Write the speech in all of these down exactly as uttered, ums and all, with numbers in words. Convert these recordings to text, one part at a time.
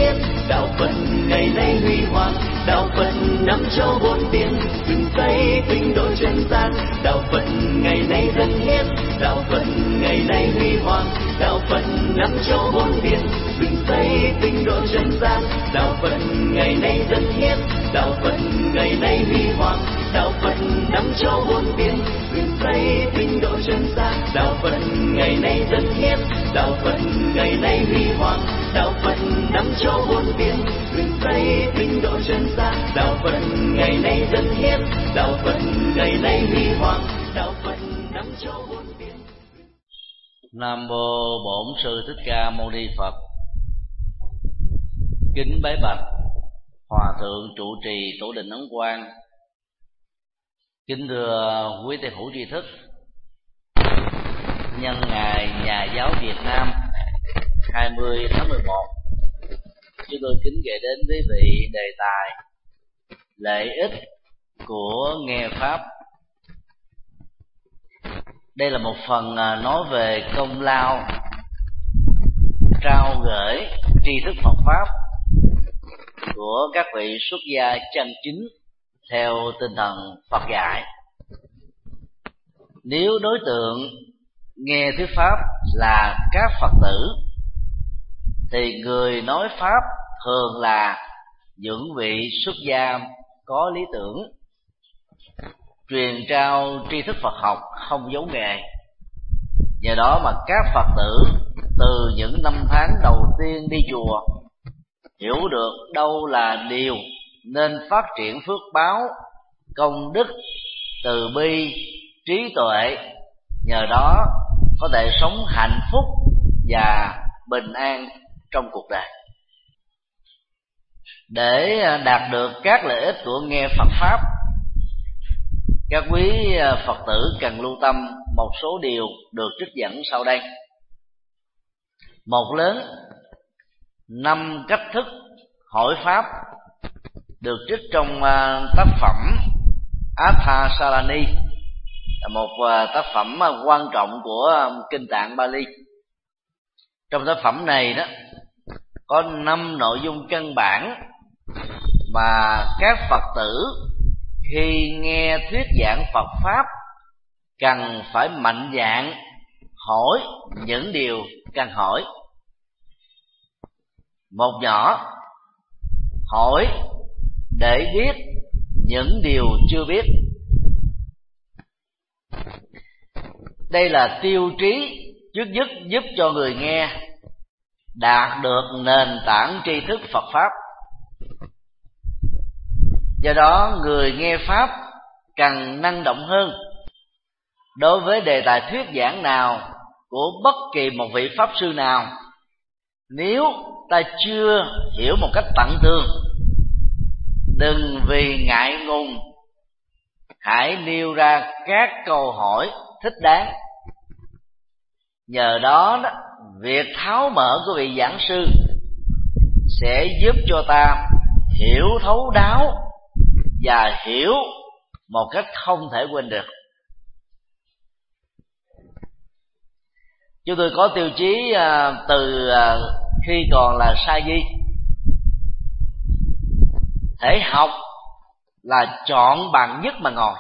hiến. Đạo Phật ngày nay huy hoàng, đạo Phật năm châu bốn biển, dựng xây tinh độ chân gian. Đạo Phật ngày nay dân hiến, đạo Phật ngày nay huy hoàng, đạo Phật năm châu bốn biển, dựng xây tinh độ chân gian. Đạo Phật ngày nay dân hiến, đạo Phật ngày nay huy hoàng, đạo Phật năm châu bốn biển, dựng xây tinh độ chân gian. Đạo Phật ngày nay dân hiến, đạo Phật ngày nay huy hoàng, đạo Phật năm châu bốn biển, dựng xây tinh độ chân gian. Đạo Phật ngày nay dân hiến, đạo Phật ngày nay huy hoàng, đạo Phật năm châu bốn biển. Nam mô Bổn Sư Thích Ca Mâu Ni Phật. Kính bái bạch Hòa thượng trụ trì Tổ đình Ấn Quang. Kính thưa quý thầy hữu tri thức, nhân ngày Nhà giáo Việt Nam hai mươi tháng mười một, chúng tôi kính gửi đến quý vị đề tài lợi ích của nghe pháp. Đây là một phần nói về công lao trao gửi tri thức Phật pháp của các vị xuất gia chân chính theo tinh thần Phật dạy. Nếu đối tượng nghe thuyết pháp là các Phật tử, thì người nói pháp thường là những vị xuất gia có lý tưởng, truyền trao tri thức Phật học không giấu nghề. Nhờ đó mà các Phật tử từ những năm tháng đầu tiên đi chùa hiểu được đâu là điều nên phát triển phước báo, công đức, từ bi, trí tuệ. Nhờ đó có thể sống hạnh phúc và bình an trong cuộc đời. Để đạt được các lợi ích của nghe Phật pháp, các quý Phật tử cần lưu tâm một số điều được trích dẫn sau đây. Một lớn, năm cách thức hỏi pháp được trích trong tác phẩm Atha Salani, một tác phẩm quan trọng của kinh tạng Bali. Trong tác phẩm này đó có năm nội dung căn bản mà các Phật tử khi nghe thuyết giảng Phật pháp cần phải mạnh dạn hỏi những điều cần hỏi. Một nhỏ, hỏi để biết những điều chưa biết. Đây là tiêu chí trước nhất giúp cho người nghe đạt được nền tảng tri thức Phật pháp. Do đó người nghe pháp cần năng động hơn đối với đề tài thuyết giảng nào của bất kỳ một vị pháp sư nào. Nếu ta chưa hiểu một cách tận tường, đừng vì ngại ngùng, hãy nêu ra các câu hỏi thích đáng. Nhờ đó, đó việc tháo mở của vị giảng sư sẽ giúp cho ta hiểu thấu đáo và hiểu một cách không thể quên được. Chúng tôi có tiêu chí từ khi còn là sa di. Thể học là chọn bằng nhất mà ngồi.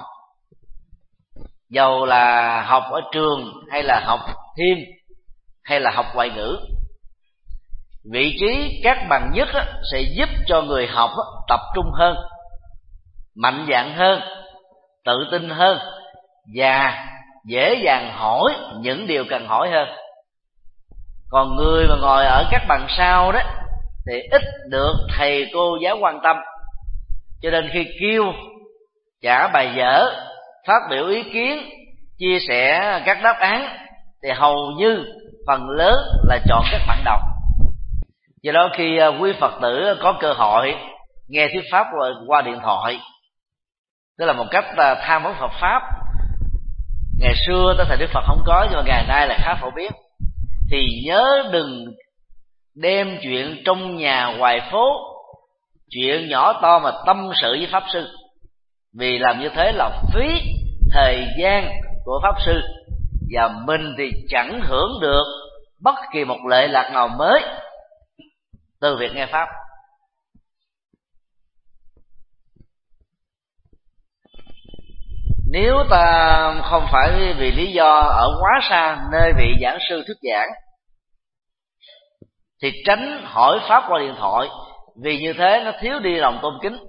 Dầu là học ở trường hay là học thêm hay là học ngoại ngữ, vị trí các bằng nhất sẽ giúp cho người học tập trung hơn, mạnh dạn hơn, tự tin hơn và dễ dàng hỏi những điều cần hỏi hơn. Còn người mà ngồi ở các bằng sau đó thì ít được thầy cô giáo quan tâm, cho nên khi kêu trả bài vở, phát biểu ý kiến, chia sẻ các đáp án thì hầu như phần lớn là chọn các bạn đầu. Do đó khi quý Phật tử có cơ hội nghe thuyết pháp qua điện thoại, tức là một cách tham vấn Phật pháp, ngày xưa tới thời Đức Phật không có nhưng mà ngày nay là khá phổ biến, thì nhớ đừng đem chuyện trong nhà ngoài phố, chuyện nhỏ to mà tâm sự với pháp sư, vì làm như thế là phí thời gian của pháp sư, và mình thì chẳng hưởng được bất kỳ một lệ lạc nào mới. từ việc nghe pháp. Nếu ta không phải vì lý do ở quá xa nơi vị giảng sư thuyết giảng thì tránh hỏi pháp qua điện thoại, vì như thế nó thiếu đi lòng tôn kính.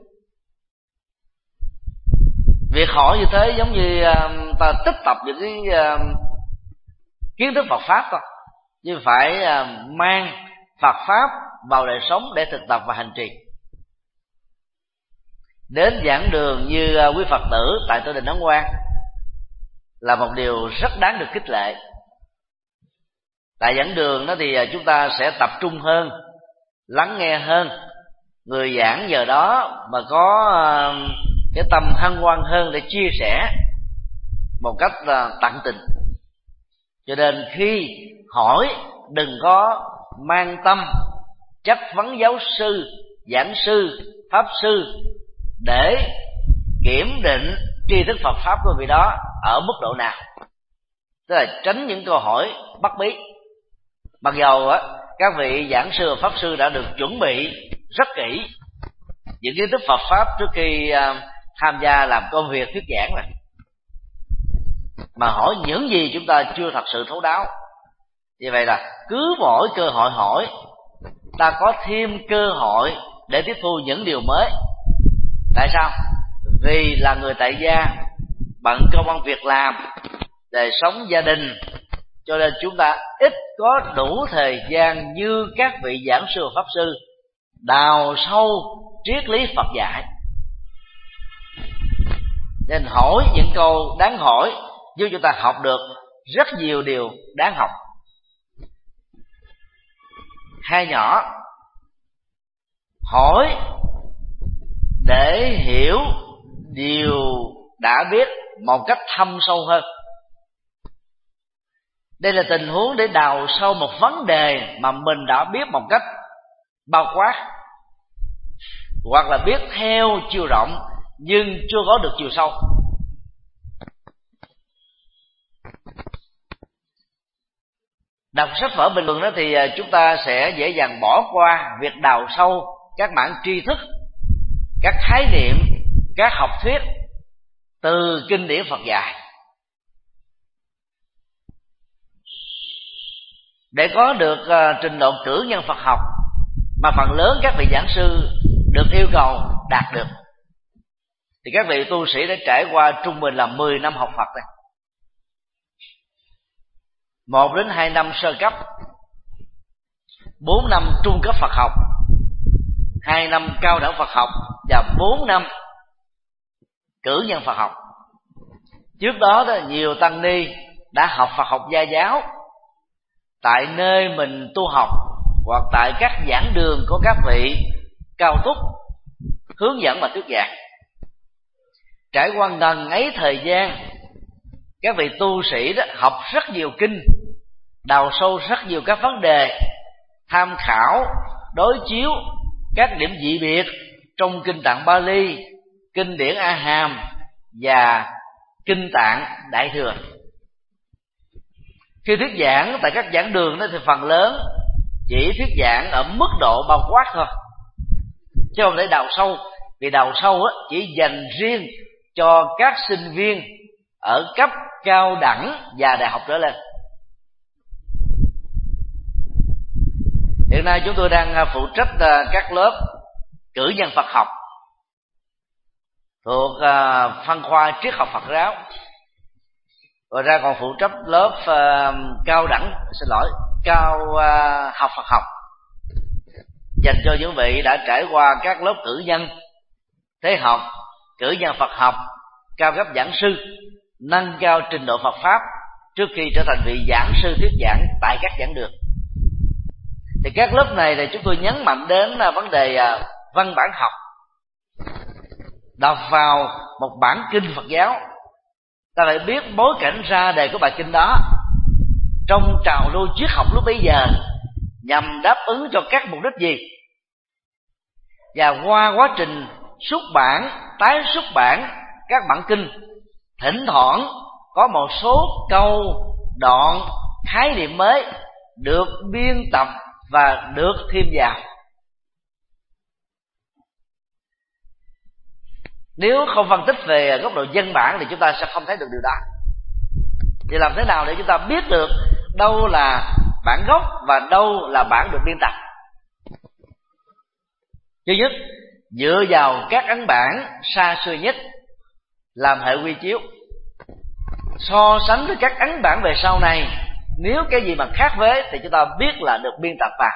Việc hỏi như thế giống như uh, ta tích tập những cái uh, kiến thức Phật pháp thôi, chứ phải uh, mang Phật pháp vào đời sống để thực tập và hành trì. Đến giảng đường như uh, quý Phật tử tại Tổ đình Ấn Quang là một điều rất đáng được khích lệ. Tại giảng đường đó thì uh, chúng ta sẽ tập trung hơn, lắng nghe hơn. Người giảng giờ đó mà có uh, cái tâm hân hoan hơn để chia sẻ một cách uh, tận tình. Cho nên khi hỏi đừng có mang tâm chất vấn giáo sư, giảng sư, pháp sư để kiểm định tri thức Phật pháp của vị đó ở mức độ nào, tức là tránh những câu hỏi bắt bí. Mặc dầu á, các vị giảng sư và pháp sư đã được chuẩn bị rất kỹ những kiến thức Phật pháp trước khi uh, tham gia làm công việc thuyết giảng rồi, mà hỏi những gì chúng ta chưa thật sự thấu đáo. Vì vậy là cứ mỗi cơ hội hỏi, ta có thêm cơ hội để tiếp thu những điều mới. Tại sao? Vì là người tại gia, bận công ăn việc làm, đời sống gia đình, cho nên chúng ta ít có đủ thời gian như các vị giảng sư và pháp sư đào sâu triết lý Phật dạy. Nên hỏi những câu đáng hỏi giúp chúng ta học được rất nhiều điều đáng học. Hai nhỏ hỏi để hiểu điều đã biết một cách thâm sâu hơn. Đây là tình huống để đào sâu một vấn đề mà mình đã biết một cách bao quát, hoặc là biết theo chiều rộng nhưng chưa có được chiều sâu. Đọc sách vở bình thường đó thì chúng ta sẽ dễ dàng bỏ qua việc đào sâu các mảng tri thức, các khái niệm, các học thuyết từ kinh điển Phật dạy. Để có được uh, trình độ cử nhân Phật học mà phần lớn các vị giảng sư được yêu cầu đạt được, thì các vị tu sĩ đã trải qua trung bình là mười năm học Phật này. Một đến hai năm sơ cấp, bốn năm trung cấp Phật học, hai năm cao đẳng Phật học và bốn năm cử nhân Phật học. Trước đó, đó nhiều tăng ni đã học Phật học gia giáo tại nơi mình tu học, hoặc tại các giảng đường của các vị cao túc hướng dẫn và thuyết giảng. Trải qua ngần ấy thời gian, các vị tu sĩ đó học rất nhiều kinh, đào sâu rất nhiều các vấn đề, tham khảo, đối chiếu các điểm dị biệt trong kinh Tạng Bali, kinh điển A Hàm và kinh Tạng Đại Thừa. Khi thuyết giảng tại các giảng đường đó thì phần lớn chỉ thuyết giảng ở mức độ bao quát thôi, chứ không thể đào sâu. Vì đào sâu á, chỉ dành riêng cho các sinh viên ở cấp cao đẳng và đại học trở lên. Hiện nay chúng tôi đang phụ trách các lớp cử nhân Phật học thuộc phân khoa triết học Phật giáo. Rồi ra còn phụ trách lớp uh, cao đẳng, xin lỗi, cao uh, học Phật học, dành cho những vị đã trải qua các lớp cử nhân thế học, cử nhân Phật học, cao cấp giảng sư, nâng cao trình độ Phật pháp trước khi trở thành vị giảng sư thuyết giảng tại các giảng đường. Thì các lớp này thì chúng tôi nhấn mạnh đến uh, vấn đề uh, văn bản học. Đọc vào một bản kinh Phật giáo, ta phải biết bối cảnh ra đề của bài kinh đó trong trào lưu triết học lúc bấy giờ nhằm đáp ứng cho các mục đích gì, và qua quá trình xuất bản, tái xuất bản các bản kinh, thỉnh thoảng có một số câu, đoạn, khái niệm mới được biên tập và được thêm vào Nếu không phân tích về góc độ dân bản thì chúng ta sẽ không thấy được điều đó. Thì làm thế nào để chúng ta biết được đâu là bản gốc và đâu là bản được biên tập? Thứ nhất, dựa vào các ấn bản xa xưa nhất làm hệ quy chiếu, so sánh với các ấn bản về sau này. Nếu cái gì mà khác với thì chúng ta biết là được biên tập vào.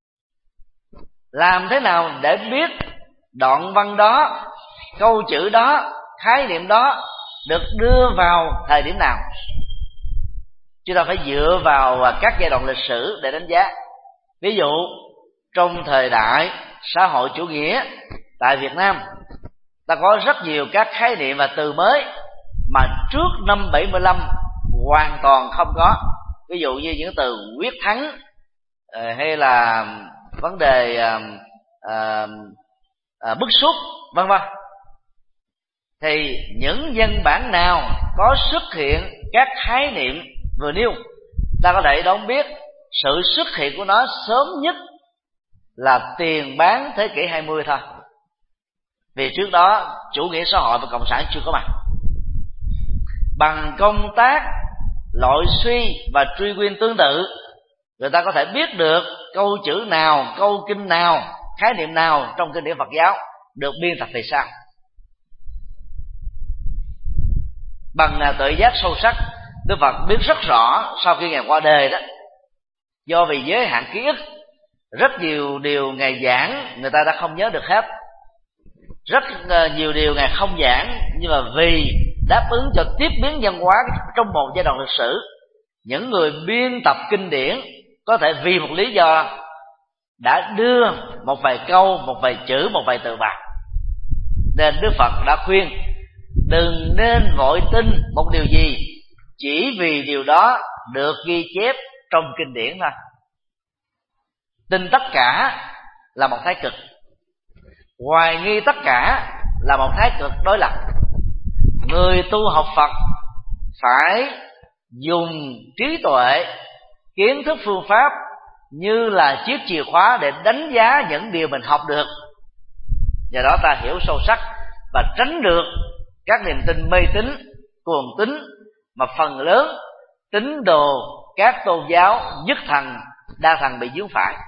Làm thế nào để biết đoạn văn đó, câu chữ đó, khái niệm đó được đưa vào thời điểm nào? Chúng ta phải dựa vào các giai đoạn lịch sử để đánh giá. Ví dụ trong thời đại xã hội chủ nghĩa tại Việt Nam, ta có rất nhiều các khái niệm và từ mới mà trước năm bảy mươi lăm hoàn toàn không có. Ví dụ như những từ quyết thắng, hay là vấn đề à, à, à, bức xúc, vân vân. Thì những văn bản nào có xuất hiện các khái niệm vừa nêu, ta có thể đoán biết sự xuất hiện của nó sớm nhất là tiền bán thế kỷ hai mươi thôi. Vì trước đó chủ nghĩa xã hội và cộng sản chưa có mặt. Bằng công tác loại suy và truy nguyên tương tự, người ta có thể biết được câu chữ nào, câu kinh nào, khái niệm nào trong kinh điển Phật giáo được biên tập về sau. Bằng tự giác sâu sắc, Đức Phật biết rất rõ sau khi Ngài qua đời đó, do vì giới hạn ký ức, rất nhiều điều Ngài giảng người ta đã không nhớ được hết. Rất nhiều điều Ngài không giảng, nhưng mà vì đáp ứng cho tiếp biến văn hóa trong một giai đoạn lịch sử, những người biên tập kinh điển có thể vì một lý do đã đưa một vài câu, một vài chữ, một vài từ vào. Nên Đức Phật đã khuyên đừng nên vội tin một điều gì chỉ vì điều đó được ghi chép trong kinh điển thôi. Tin tất cả là một thái cực, hoài nghi tất cả là một thái cực đối lập. Người tu học Phật phải dùng trí tuệ, kiến thức, phương pháp như là chiếc chìa khóa để đánh giá những điều mình học được. Do đó ta hiểu sâu sắc và tránh được các niềm tin mê tín, cuồng tín mà phần lớn tín đồ các tôn giáo nhất thần, đa thần bị vướng phải.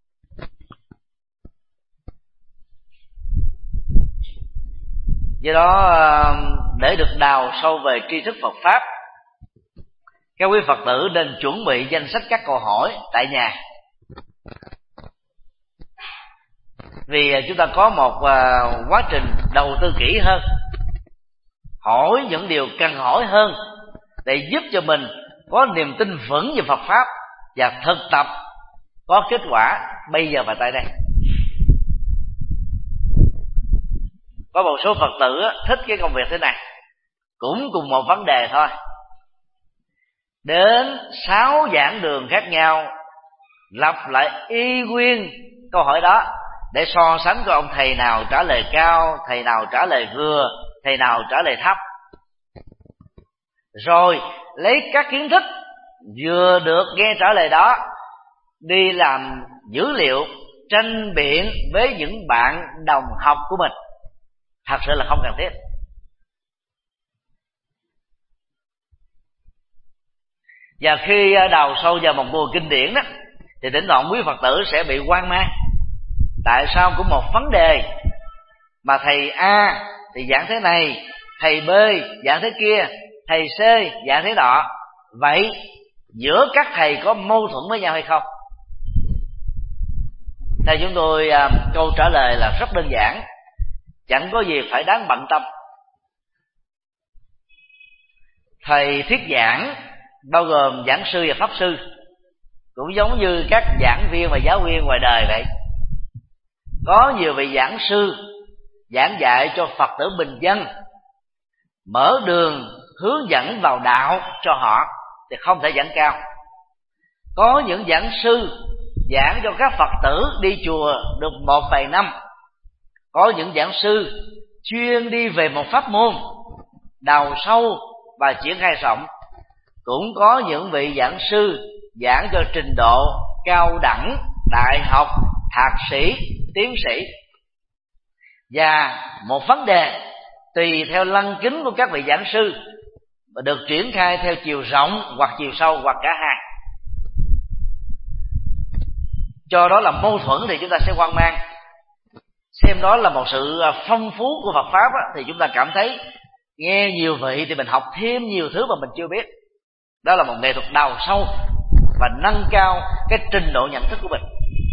Do đó để được đào sâu về tri thức Phật Pháp, các quý Phật tử nên chuẩn bị danh sách các câu hỏi tại nhà. Vì chúng ta có một quá trình đầu tư kỹ hơn, hỏi những điều cần hỏi hơn để giúp cho mình có niềm tin vững về Phật Pháp và thực tập có kết quả bây giờ và tại đây. Có một số Phật tử thích cái công việc thế này, cũng cùng một vấn đề thôi, đến sáu giảng đường khác nhau lặp lại y nguyên câu hỏi đó để so sánh coi ông thầy nào trả lời cao, thầy nào trả lời vừa, thầy nào trả lời thấp. Rồi lấy các kiến thức vừa được nghe trả lời đó đi làm dữ liệu tranh biện với những bạn đồng học của mình. Thật sự là không cần thiết. Và khi đào sâu vào một nguồn kinh điển đó, thì thỉnh thoảng quý Phật tử sẽ bị hoang mang. Tại sao cũng một vấn đề mà thầy A thì giảng thế này, thầy B giảng thế kia, thầy C giảng thế nọ, vậy giữa các thầy có mâu thuẫn với nhau hay không? Theo chúng tôi, câu trả lời là rất đơn giản, chẳng có gì phải đáng bận tâm. Thầy thuyết giảng bao gồm giảng sư và pháp sư, cũng giống như các giảng viên và giáo viên ngoài đời vậy. Có nhiều vị giảng sư giảng dạy cho Phật tử bình dân, mở đường hướng dẫn vào đạo cho họ thì không thể giảng cao. Có những giảng sư giảng cho các Phật tử đi chùa được một vài năm. Có những giảng sư chuyên đi về một pháp môn, đào sâu và triển khai rộng. Cũng có những vị giảng sư giảng cho trình độ cao đẳng, đại học, thạc sĩ, tiến sĩ. Và một vấn đề tùy theo lăng kính của các vị giảng sư và được triển khai theo chiều rộng hoặc chiều sâu hoặc cả hai. Cho đó là mâu thuẫn thì chúng ta sẽ hoang mang, xem đó là một sự phong phú của Phật pháp á, thì chúng ta cảm thấy nghe nhiều vị thì mình học thêm nhiều thứ mà mình chưa biết. Đó là một nghệ thuật đào sâu và nâng cao cái trình độ nhận thức của mình.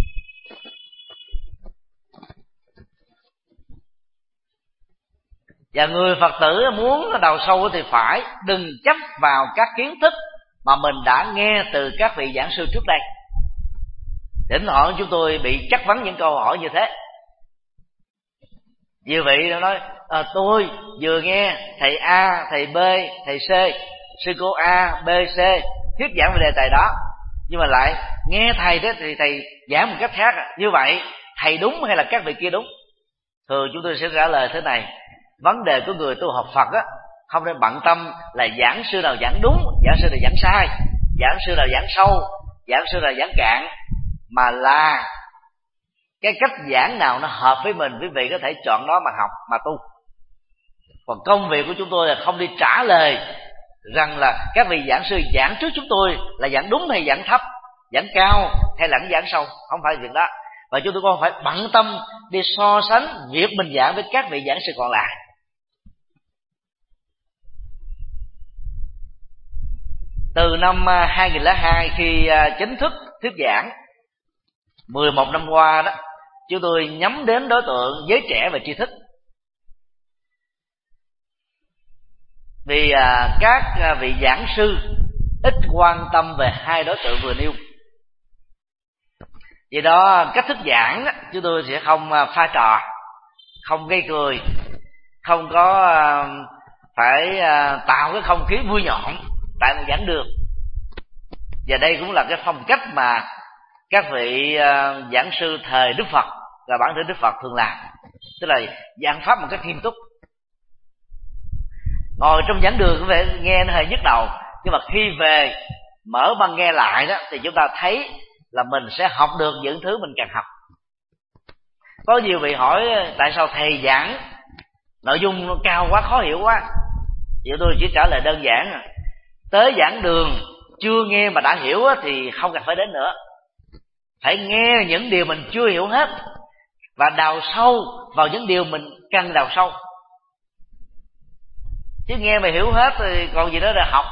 Và người Phật tử muốn đào sâu thì phải đừng chấp vào các kiến thức mà mình đã nghe từ các vị giảng sư trước đây. Thỉnh thoảng chúng tôi bị chất vấn những câu hỏi như thế. Nhiều vị nó nói à, tôi vừa nghe thầy A, thầy B, thầy C, sư cô A, B, C thuyết giảng về đề tài đó, nhưng mà lại nghe thầy đó thì thầy giảng một cách khác. Như vậy thầy đúng hay là các vị kia đúng? Thường chúng tôi sẽ trả lời thế này: vấn đề của người tu học Phật á, không nên bận tâm là giảng sư nào giảng đúng, giảng sư nào giảng sai, giảng sư nào giảng sâu, giảng sư nào giảng cạn, mà là cái cách giảng nào nó hợp với mình. Quý vị có thể chọn đó mà học, mà tu. Còn công việc của chúng tôi là không đi trả lời rằng là các vị giảng sư giảng trước chúng tôi là giảng đúng hay giảng thấp, giảng cao hay là giảng sâu. Không phải việc đó. Và chúng tôi còn phải bận tâm đi so sánh việc mình giảng với các vị giảng sư còn lại. Từ năm hai nghìn lẻ hai khi chính thức thuyết giảng, mười một năm qua đó, chúng tôi nhắm đến đối tượng giới trẻ và tri thức. Vì à, các à, vị giảng sư ít quan tâm về hai đối tượng vừa nêu. Vì đó cách thức giảng đó, chúng tôi sẽ không à, pha trò, không gây cười, không có à, phải à, tạo cái không khí vui nhộn tại một giảng đường. Và đây cũng là cái phong cách mà các vị uh, giảng sư thời Đức Phật và bản thân Đức Phật thường làm, tức là giảng pháp một cách nghiêm túc. Ngồi trong giảng đường có vẻ nghe nó hơi nhức đầu, nhưng mà khi về mở băng nghe lại đó thì chúng ta thấy là mình sẽ học được những thứ mình cần học. Có nhiều vị hỏi tại sao thầy giảng nội dung nó cao quá, khó hiểu quá. Vậy tôi chỉ trả lời đơn giản: tới giảng đường chưa nghe mà đã hiểu thì không cần phải đến nữa. Phải nghe những điều mình chưa hiểu hết và đào sâu vào những điều mình cần đào sâu. Chứ nghe mà hiểu hết thì còn gì đó để học.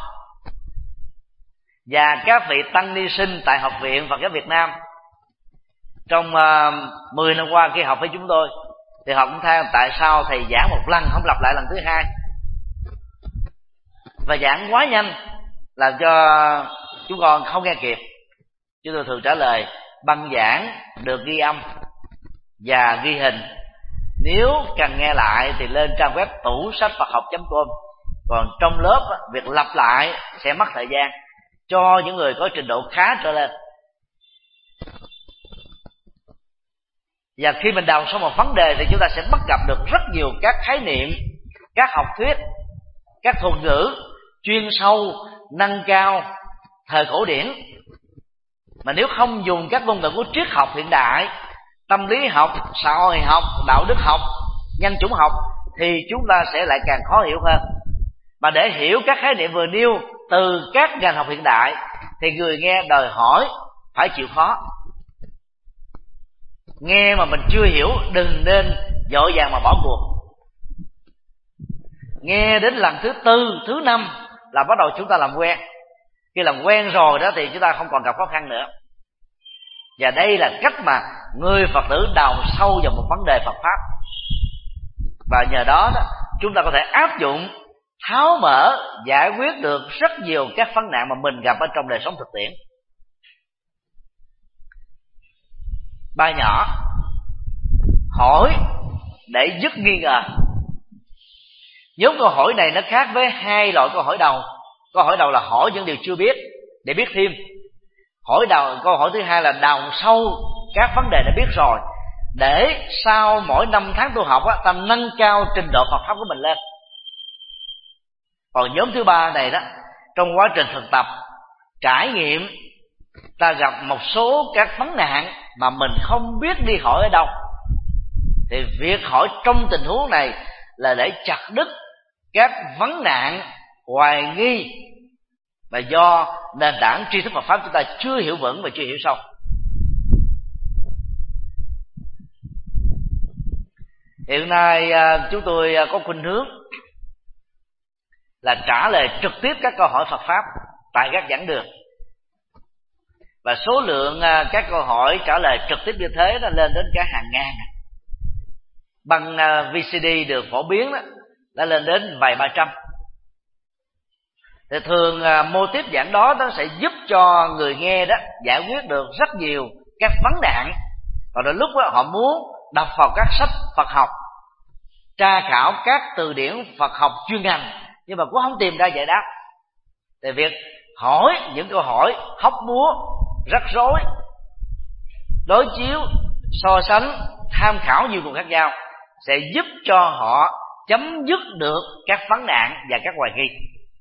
Và các vị tăng ni sinh tại Học viện Phật giáo Việt Nam trong uh, mười năm qua khi học với chúng tôi thì họ cũng than tại sao thầy giảng một lần không lặp lại lần thứ hai, và giảng quá nhanh làm cho chúng con không nghe kịp. Chúng tôi thường trả lời: băng giảng được ghi âm và ghi hình, nếu cần nghe lại thì lên trang web tủ sách Phật học chấm com. Còn trong lớp việc lặp lại sẽ mất thời gian cho những người có trình độ khá trở lên. Và khi mình đào sâu một vấn đề thì chúng ta sẽ bắt gặp được rất nhiều các khái niệm, các học thuyết, các thuật ngữ chuyên sâu, nâng cao, thời cổ điển, mà nếu không dùng các ngôn ngữ của triết học hiện đại, tâm lý học, xã hội học, đạo đức học, nhân chủng học thì chúng ta sẽ lại càng khó hiểu hơn. Mà để hiểu các khái niệm vừa nêu từ các ngành học hiện đại thì người nghe đòi hỏi phải chịu khó. Nghe mà mình chưa hiểu đừng nên vội vàng mà bỏ cuộc. Nghe đến lần thứ tư, thứ năm là bắt đầu chúng ta làm quen. Khi làm quen rồi đó thì chúng ta không còn gặp khó khăn nữa. Và đây là cách mà người Phật tử đào sâu vào một vấn đề Phật pháp. Và nhờ đó, đó chúng ta có thể áp dụng, tháo mở, giải quyết được rất nhiều các vấn nạn mà mình gặp ở trong đời sống thực tiễn. Ba nhỏ: hỏi để dứt nghi ngờ. Nhóm câu hỏi này nó khác với hai loại câu hỏi đầu. Câu hỏi đầu là hỏi những điều chưa biết để biết thêm. Hỏi đầu, câu hỏi thứ hai là đào sâu các vấn đề đã biết rồi, để sau mỗi năm tháng tu học á, ta nâng cao trình độ Phật pháp của mình lên. Còn nhóm thứ ba này đó, trong quá trình thực tập, trải nghiệm, ta gặp một số các vấn nạn mà mình không biết đi hỏi ở đâu, thì việc hỏi trong tình huống này là để chặt đứt các vấn nạn hoài nghi mà do nền tảng tri thức Phật pháp chúng ta chưa hiểu vững và chưa hiểu sâu. Hiện nay chúng tôi có khuynh hướng là trả lời trực tiếp các câu hỏi Phật pháp tại các giảng đường, và số lượng các câu hỏi trả lời trực tiếp như thế nó lên đến cả hàng ngàn. Băng vê xê đê được phổ biến đó đã lên đến vài ba trăm. Thì thường mô tiếp giảng đó nó sẽ giúp cho người nghe đó giải quyết được rất nhiều các vấn nạn, và đến lúc đó họ muốn đọc vào các sách Phật học, tra khảo các từ điển Phật học chuyên ngành, nhưng mà cũng không tìm ra giải đáp. Thì việc hỏi những câu hỏi hóc búa, rắc rối, đối chiếu, so sánh, tham khảo nhiều nguồn khác nhau sẽ giúp cho họ chấm dứt được các vấn nạn và các hoài nghi.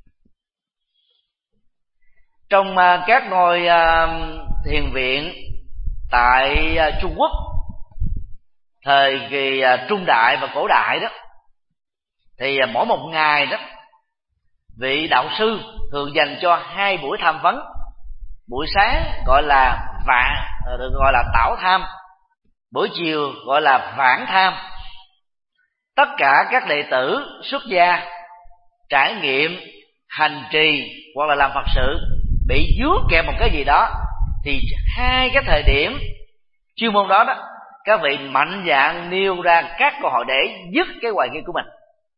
Trong các ngôi thiền viện tại Trung Quốc thời kỳ trung đại và cổ đại đó, thì mỗi một ngày đó vị đạo sư thường dành cho hai buổi tham vấn. Buổi sáng gọi là vạn, được gọi là tảo tham, buổi chiều gọi là vãng tham. Tất cả các đệ tử xuất gia trải nghiệm hành trì hoặc là làm Phật sự bị vướng kẹt một cái gì đó, thì hai cái thời điểm chuyên môn đó đó các vị mạnh dạn nêu ra các câu hỏi để dứt cái hoài nghi của mình.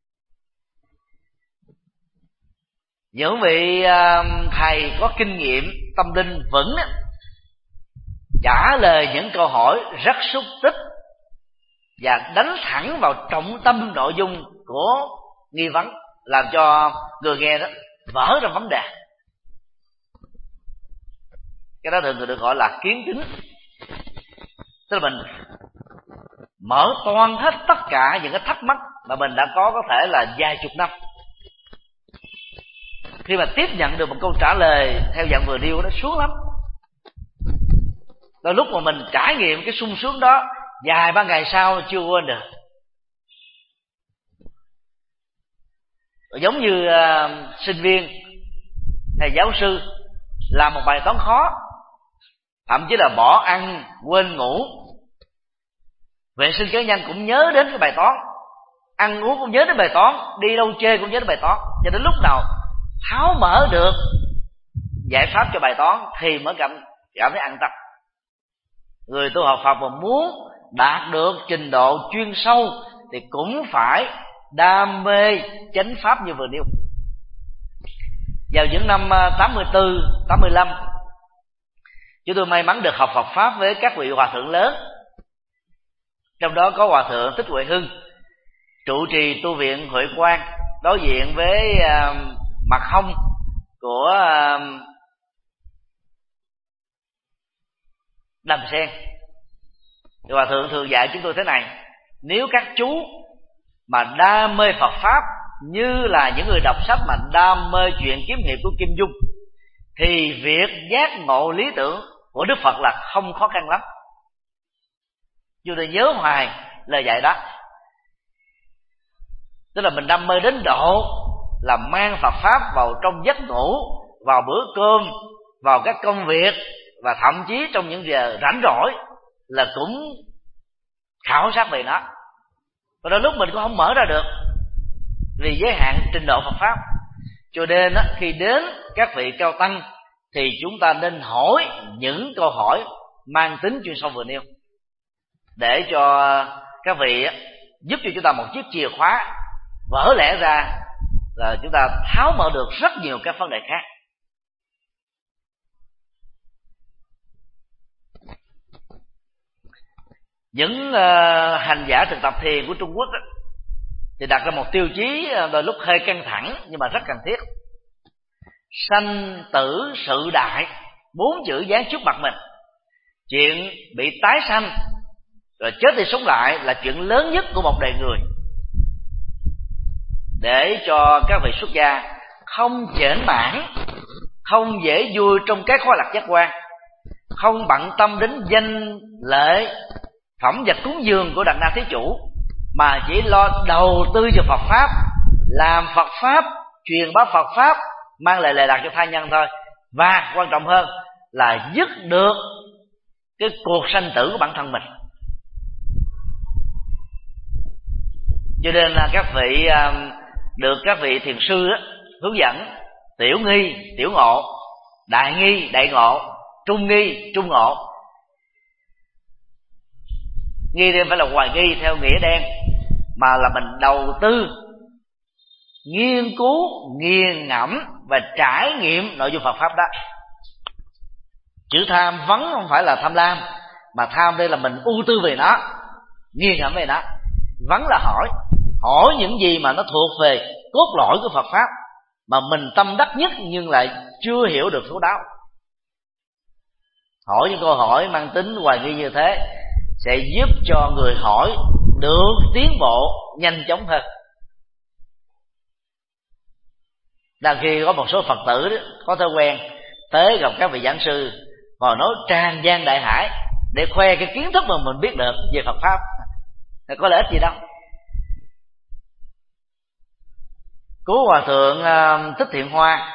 Những vị thầy có kinh nghiệm tâm linh vững đó, trả lời những câu hỏi rất xúc tích và đánh thẳng vào trọng tâm nội dung của nghi vấn, làm cho người nghe đó vỡ ra vấn đề. Cái đó thường được gọi là kiến tính. Tức là mình mở toan hết tất cả những cái thắc mắc mà mình đã có có thể là vài chục năm. Khi mà tiếp nhận được một câu trả lời theo dạng vừa nêu, nó sướng lắm. Đôi lúc mà mình trải nghiệm cái sung sướng đó vài ba ngày sau chưa quên được. Giống như uh, sinh viên hay giáo sư làm một bài toán khó, thậm chí là bỏ ăn quên ngủ, vệ sinh cá nhân cũng nhớ đến cái bài toán, ăn uống cũng nhớ đến bài toán, đi đâu chơi cũng nhớ đến bài toán. Cho đến lúc nào tháo mở được giải pháp cho bài toán thì mới cảm, cảm thấy an tâm. Người tu học Phật mà muốn đạt được trình độ chuyên sâu thì cũng phải đam mê chánh pháp như vừa nêu. Vào những năm tám mươi tư, tám mươi lăm, chúng tôi may mắn được học Phật pháp với các vị hòa thượng lớn. Trong đó có hòa thượng Thích Huệ Hưng, trụ trì tu viện Huệ Quang, đối diện với uh, mặt hông của uh, Đầm Sen. Thì hòa thượng thường dạy chúng tôi thế này: nếu các chú mà đam mê Phật pháp như là những người đọc sách mà đam mê chuyện kiếm hiệp của Kim Dung, thì việc giác ngộ lý tưởng của Đức Phật là không khó khăn lắm. Chúng tôi nhớ hoài lời dạy đó. Tức là mình đam mê đến độ là mang Phật pháp vào trong giấc ngủ, vào bữa cơm, vào các công việc, và thậm chí trong những giờ rảnh rỗi là cũng khảo sát về nó. Và đôi lúc mình cũng không mở ra được vì giới hạn trình độ Phật pháp. Cho nên á, khi đến các vị cao tăng thì chúng ta nên hỏi những câu hỏi mang tính chuyên sâu vừa nêu, để cho các vị á, giúp cho chúng ta một chiếc chìa khóa vỡ lẽ ra là chúng ta tháo mở được rất nhiều các vấn đề khác. Những uh, hành giả thực tập thiền của Trung Quốc đó, thì đặt ra một tiêu chí đôi lúc hơi căng thẳng nhưng mà rất cần thiết. Sanh tử sự đại, bốn chữ dán trước mặt mình. Chuyện bị tái sanh rồi chết thì sống lại là chuyện lớn nhất của một đời người. Để cho các vị xuất gia không chểnh mãn, không dễ vui trong cái khoái lạc giác quan, không bận tâm đến danh lợi, phẩm vật cúng dường của Đặng Na Thí Chủ, mà chỉ lo đầu tư cho Phật pháp, làm Phật pháp, truyền bá Phật pháp, mang lại lệ lạc cho tha nhân thôi. Và quan trọng hơn là dứt được cái cuộc sanh tử của bản thân mình. Cho nên là các vị được các vị thiền sư hướng dẫn tiểu nghi, tiểu ngộ, đại nghi, đại ngộ, trung nghi, trung ngộ. Nghi đây phải là hoài nghi theo nghĩa đen, mà là mình đầu tư nghiên cứu, nghiền ngẫm và trải nghiệm nội dung Phật pháp đó. Chữ tham vấn không phải là tham lam, mà tham đây là mình ưu tư về nó, nghiền ngẫm về nó. Vấn là hỏi, hỏi những gì mà nó thuộc về cốt lõi của Phật pháp mà mình tâm đắc nhất nhưng lại chưa hiểu được thấu đáo. Hỏi những câu hỏi mang tính hoài nghi như thế sẽ giúp cho người hỏi được tiến bộ nhanh chóng hơn. Đang khi có một số Phật tử đó, có thói quen tới gặp các vị giảng sư ngồi nói tràn gian đại hải để khoe cái kiến thức mà mình biết được về Phật pháp, có lợi ích gì đâu. Cố Hòa Thượng uh, Thích Thiện Hoa,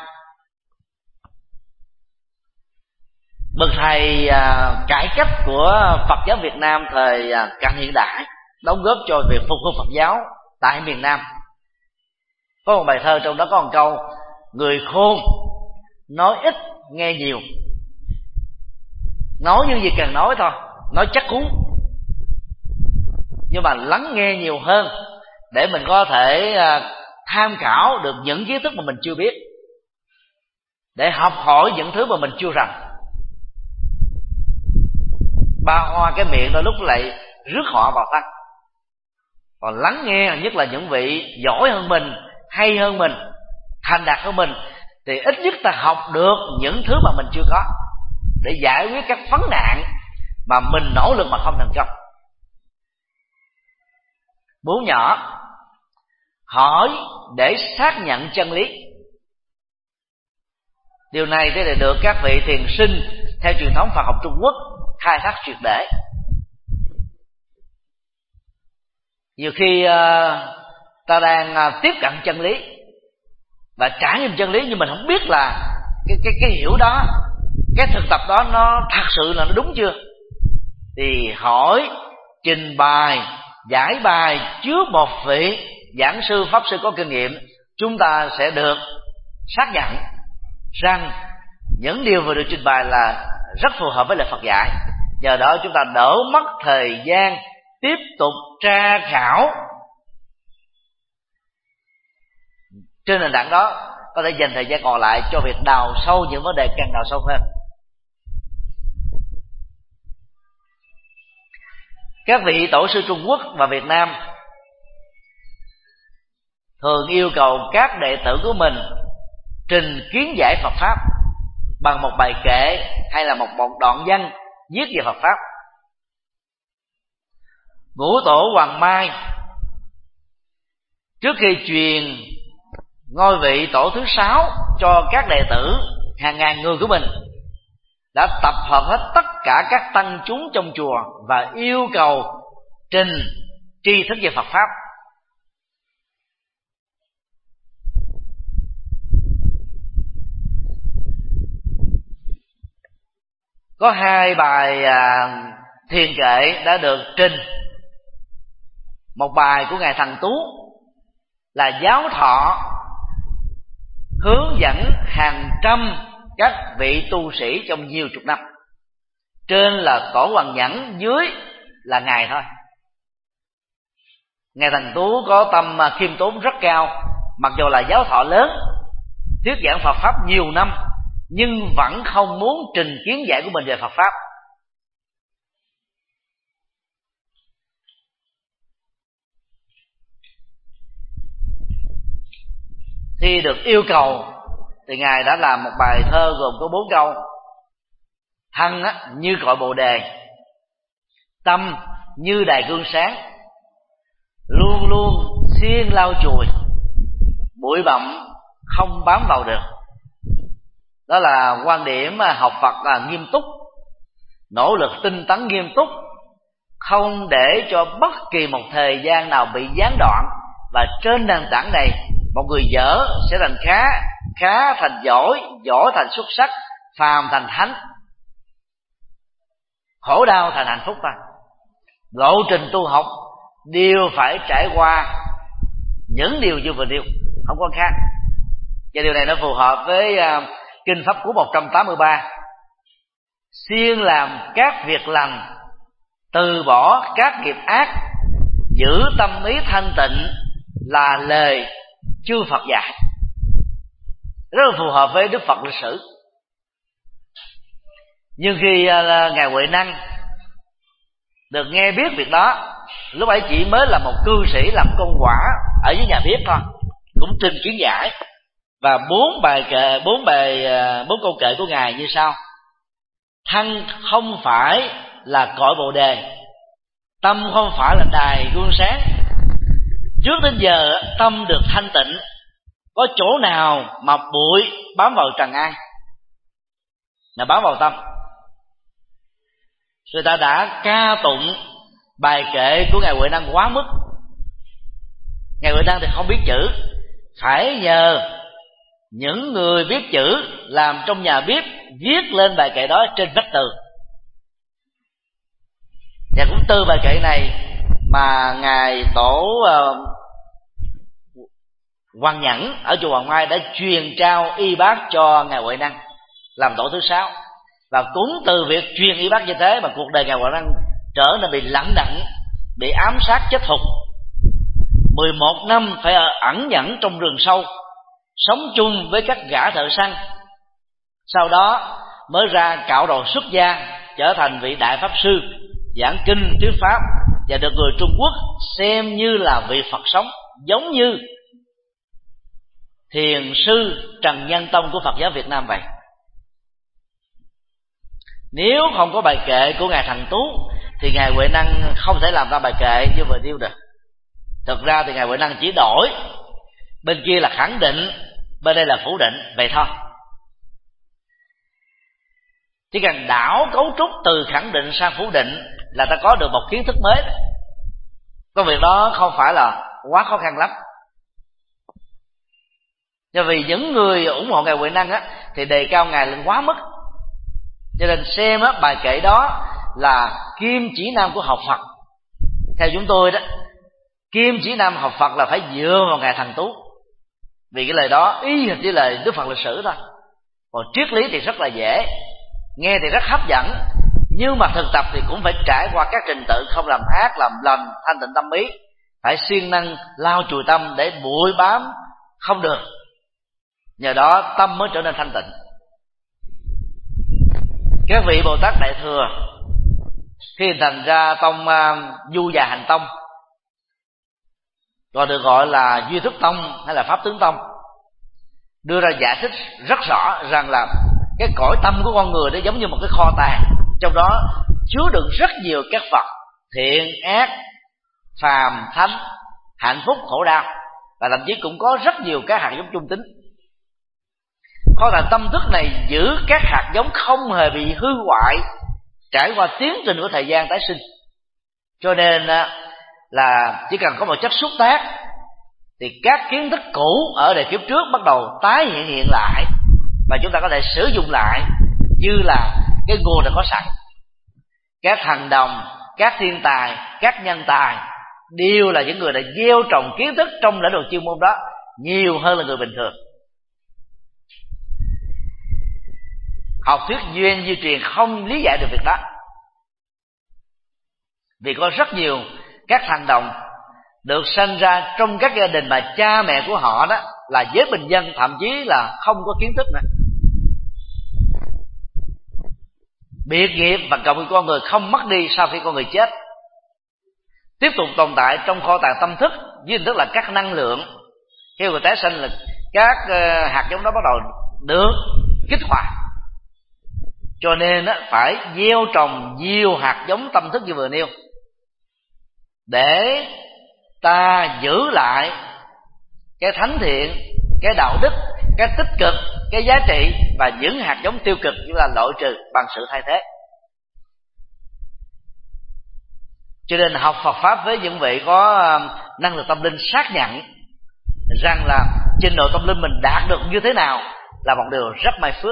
bậc thầy uh, cải cách của Phật giáo Việt Nam thời uh, cận hiện đại, đóng góp cho việc phục hưng Phật giáo tại miền Nam. Có một bài thơ trong đó có một câu: người khôn nói ít nghe nhiều. Nói những gì cần nói thôi, nói chắc cú, nhưng mà lắng nghe nhiều hơn để mình có thể uh, tham khảo được những kiến thức mà mình chưa biết, để học hỏi những thứ mà mình chưa rành. Ba hoa cái miệng đôi lúc lại rước họ vào thân. Còn lắng nghe, nhất là những vị giỏi hơn mình, hay hơn mình, thành đạt hơn mình, thì ít nhất ta học được những thứ mà mình chưa có, để giải quyết các vấn nạn mà mình nỗ lực mà không thành công. Bố nhỏ hỏi để xác nhận chân lý. Điều này thì được các vị thiền sinh theo truyền thống Phật học Trung Quốc khai thác triệt để. Nhiều khi uh, ta đang uh, tiếp cận chân lý và trải nghiệm chân lý, nhưng mình không biết là cái cái cái hiểu đó, cái thực tập đó nó thật sự là nó đúng chưa, thì hỏi, trình bày, giải bài trước một vị giảng sư pháp sư có kinh nghiệm, chúng ta sẽ được xác nhận rằng những điều vừa được trình bày là rất phù hợp với lời Phật dạy. Nhờ đó chúng ta đỡ mất thời gian tiếp tục tra khảo. Trên nền tảng đó có thể dành thời gian còn lại cho việc đào sâu những vấn đề càng đào sâu hơn. Các vị tổ sư Trung Quốc và Việt Nam thường yêu cầu các đệ tử của mình trình kiến giải Phật pháp bằng một bài kệ hay là một, một đoạn văn viết về Phật pháp. Ngũ tổ Hoàng Mai trước khi truyền ngôi vị tổ thứ sáu cho các đệ tử hàng ngàn người của mình đã tập hợp hết tất cả các tăng chúng trong chùa và yêu cầu trình tri thức về Phật pháp. Có hai bài à, thiền kệ đã được trình. Một bài của Ngài Thần Tú là giáo thọ hướng dẫn hàng trăm các vị tu sĩ trong nhiều chục năm. Trên là Tổ Hoàng Nhẫn, dưới là Ngài thôi. Ngài Thần Tú có tâm khiêm tốn rất cao, mặc dù là giáo thọ lớn, thuyết giảng Phật pháp nhiều năm, nhưng vẫn không muốn trình kiến giải của mình về Phật pháp. Khi được yêu cầu thì Ngài đã làm một bài thơ gồm có bốn câu: thân á, như cội bồ đề, tâm như đài gương sáng, luôn luôn siêng lau chùi, bụi bặm không bám vào được. Đó là quan điểm học Phật là nghiêm túc, nỗ lực tinh tấn nghiêm túc, không để cho bất kỳ một thời gian nào bị gián đoạn, và trên nền tảng này một người dở sẽ thành khá, khá thành giỏi, giỏi thành xuất sắc, phàm thành thánh, khổ đau thành hạnh phúc ta. Lộ trình tu học đều phải trải qua những điều như vừa nêu, không có khác. Và điều này nó phù hợp với uh, kinh Pháp Cú một trăm tám mươi ba: siêng làm các việc lành, từ bỏ các nghiệp ác, giữ tâm ý thanh tịnh, là lời chư Phật dạy. Rất là phù hợp với Đức Phật lịch sử. Nhưng khi uh, Ngài Huệ Năng được nghe biết việc đó, lúc ấy chỉ mới là một cư sĩ làm công quả ở dưới nhà bếp thôi, cũng trình kiến giải. Và bốn bài kệ, bốn bài bốn câu kệ của Ngài như sau: thân không phải là cội bồ đề, tâm không phải là đài gương sáng. Trước đến giờ tâm được thanh tịnh, có chỗ nào mà bụi bám vào trần ai, là bám vào tâm. Người ta đã ca tụng bài kệ của Ngài Huệ Năng quá mức. Ngài Huệ Năng thì không biết chữ, phải nhờ những người biết chữ làm trong nhà bếp viết lên bài kệ đó trên vách tường. Và cũng từ bài kệ này mà Ngài Tổ uh, Hoàng Nhẫn ở chùa Hoàng Mai đã truyền trao y bác cho Ngài Huệ Năng làm tổ thứ sáu. Và cũng từ việc truyền y bác như thế mà cuộc đời Ngài Huệ Năng trở nên bị lẳng đẳng, bị ám sát chết thục. Mười một năm phải ở ẩn nhẫn trong rừng sâu, sống chung với các gã thợ săn. Sau đó mới ra cạo đầu xuất gia, trở thành vị đại pháp sư, giảng kinh thuyết pháp, và được người Trung Quốc xem như là vị Phật sống, giống như thiền sư Trần Nhân Tông của Phật giáo Việt Nam vậy. Nếu không có bài kệ của Ngài Thần Tú thì Ngài Huệ Năng không thể làm ra bài kệ như vừa nêu được. Thực ra thì Ngài Huệ Năng chỉ đổi, bên kia là khẳng định, bên đây là phủ định, vậy thôi. Chỉ cần đảo cấu trúc từ khẳng định sang phủ định là ta có được một kiến thức mới. Công việc đó không phải là quá khó khăn lắm. Do vì những người ủng hộ Ngài Huệ Năng á, thì đề cao Ngài lên quá mức, cho nên xem á, bài kệ đó là kim chỉ nam của học Phật. Theo chúng tôi đó, kim chỉ nam học Phật là phải dựa vào Ngài Thần Tú, vì cái lời đó y hệt với lời Đức Phật lịch sử thôi. Còn triết lý thì rất là dễ, nghe thì rất hấp dẫn, nhưng mà thực tập thì cũng phải trải qua các trình tự không làm ác làm lành, thanh tịnh tâm ý, phải siêng năng lau chùi tâm để bụi bám không được. Nhờ đó tâm mới trở nên thanh tịnh. Các vị Bồ Tát Đại Thừa khi thành ra tông uh, Du Già Hành Tông, còn được gọi là Duy Thức Tông hay là Pháp Tướng Tông, đưa ra giải thích rất rõ rằng là cái cõi tâm của con người nó giống như một cái kho tàng, trong đó chứa đựng rất nhiều các vật thiện ác, phàm thánh, hạnh phúc khổ đau, và thậm chí cũng có rất nhiều các hạt giống trung tính. Kho tàng tâm thức này giữ các hạt giống không hề bị hư hoại trải qua tiến trình của thời gian tái sinh. Cho nên là chỉ cần có một chất xúc tác thì các kiến thức cũ ở đời kiếp trước bắt đầu tái hiện hiện lại, và chúng ta có thể sử dụng lại như là cái nguồn đã có sẵn. Các thần đồng, các thiên tài, các nhân tài đều là những người đã gieo trồng kiến thức trong lĩnh vực chuyên môn đó nhiều hơn là người bình thường. Học thuyết duyên di truyền không lý giải được việc đó, vì có rất nhiều các thần đồng được sinh ra trong các gia đình mà cha mẹ của họ đó là giới bình dân, thậm chí là không có kiến thức nữa. Biệt nghiệp và cộng của con người không mất đi sau khi con người chết, tiếp tục tồn tại trong kho tàng tâm thức với hình thức là các năng lượng. Khi người tái sinh là các hạt giống đó bắt đầu được kích hoạt. Cho nên phải gieo trồng nhiều hạt giống tâm thức như vừa nêu, để ta giữ lại cái thánh thiện, cái đạo đức, cái tích cực, cái giá trị, và những hạt giống tiêu cực như là loại trừ bằng sự thay thế. Cho nên học Phật Pháp với những vị có năng lực tâm linh xác nhận rằng là trình độ tâm linh mình đạt được như thế nào là một điều rất may phước.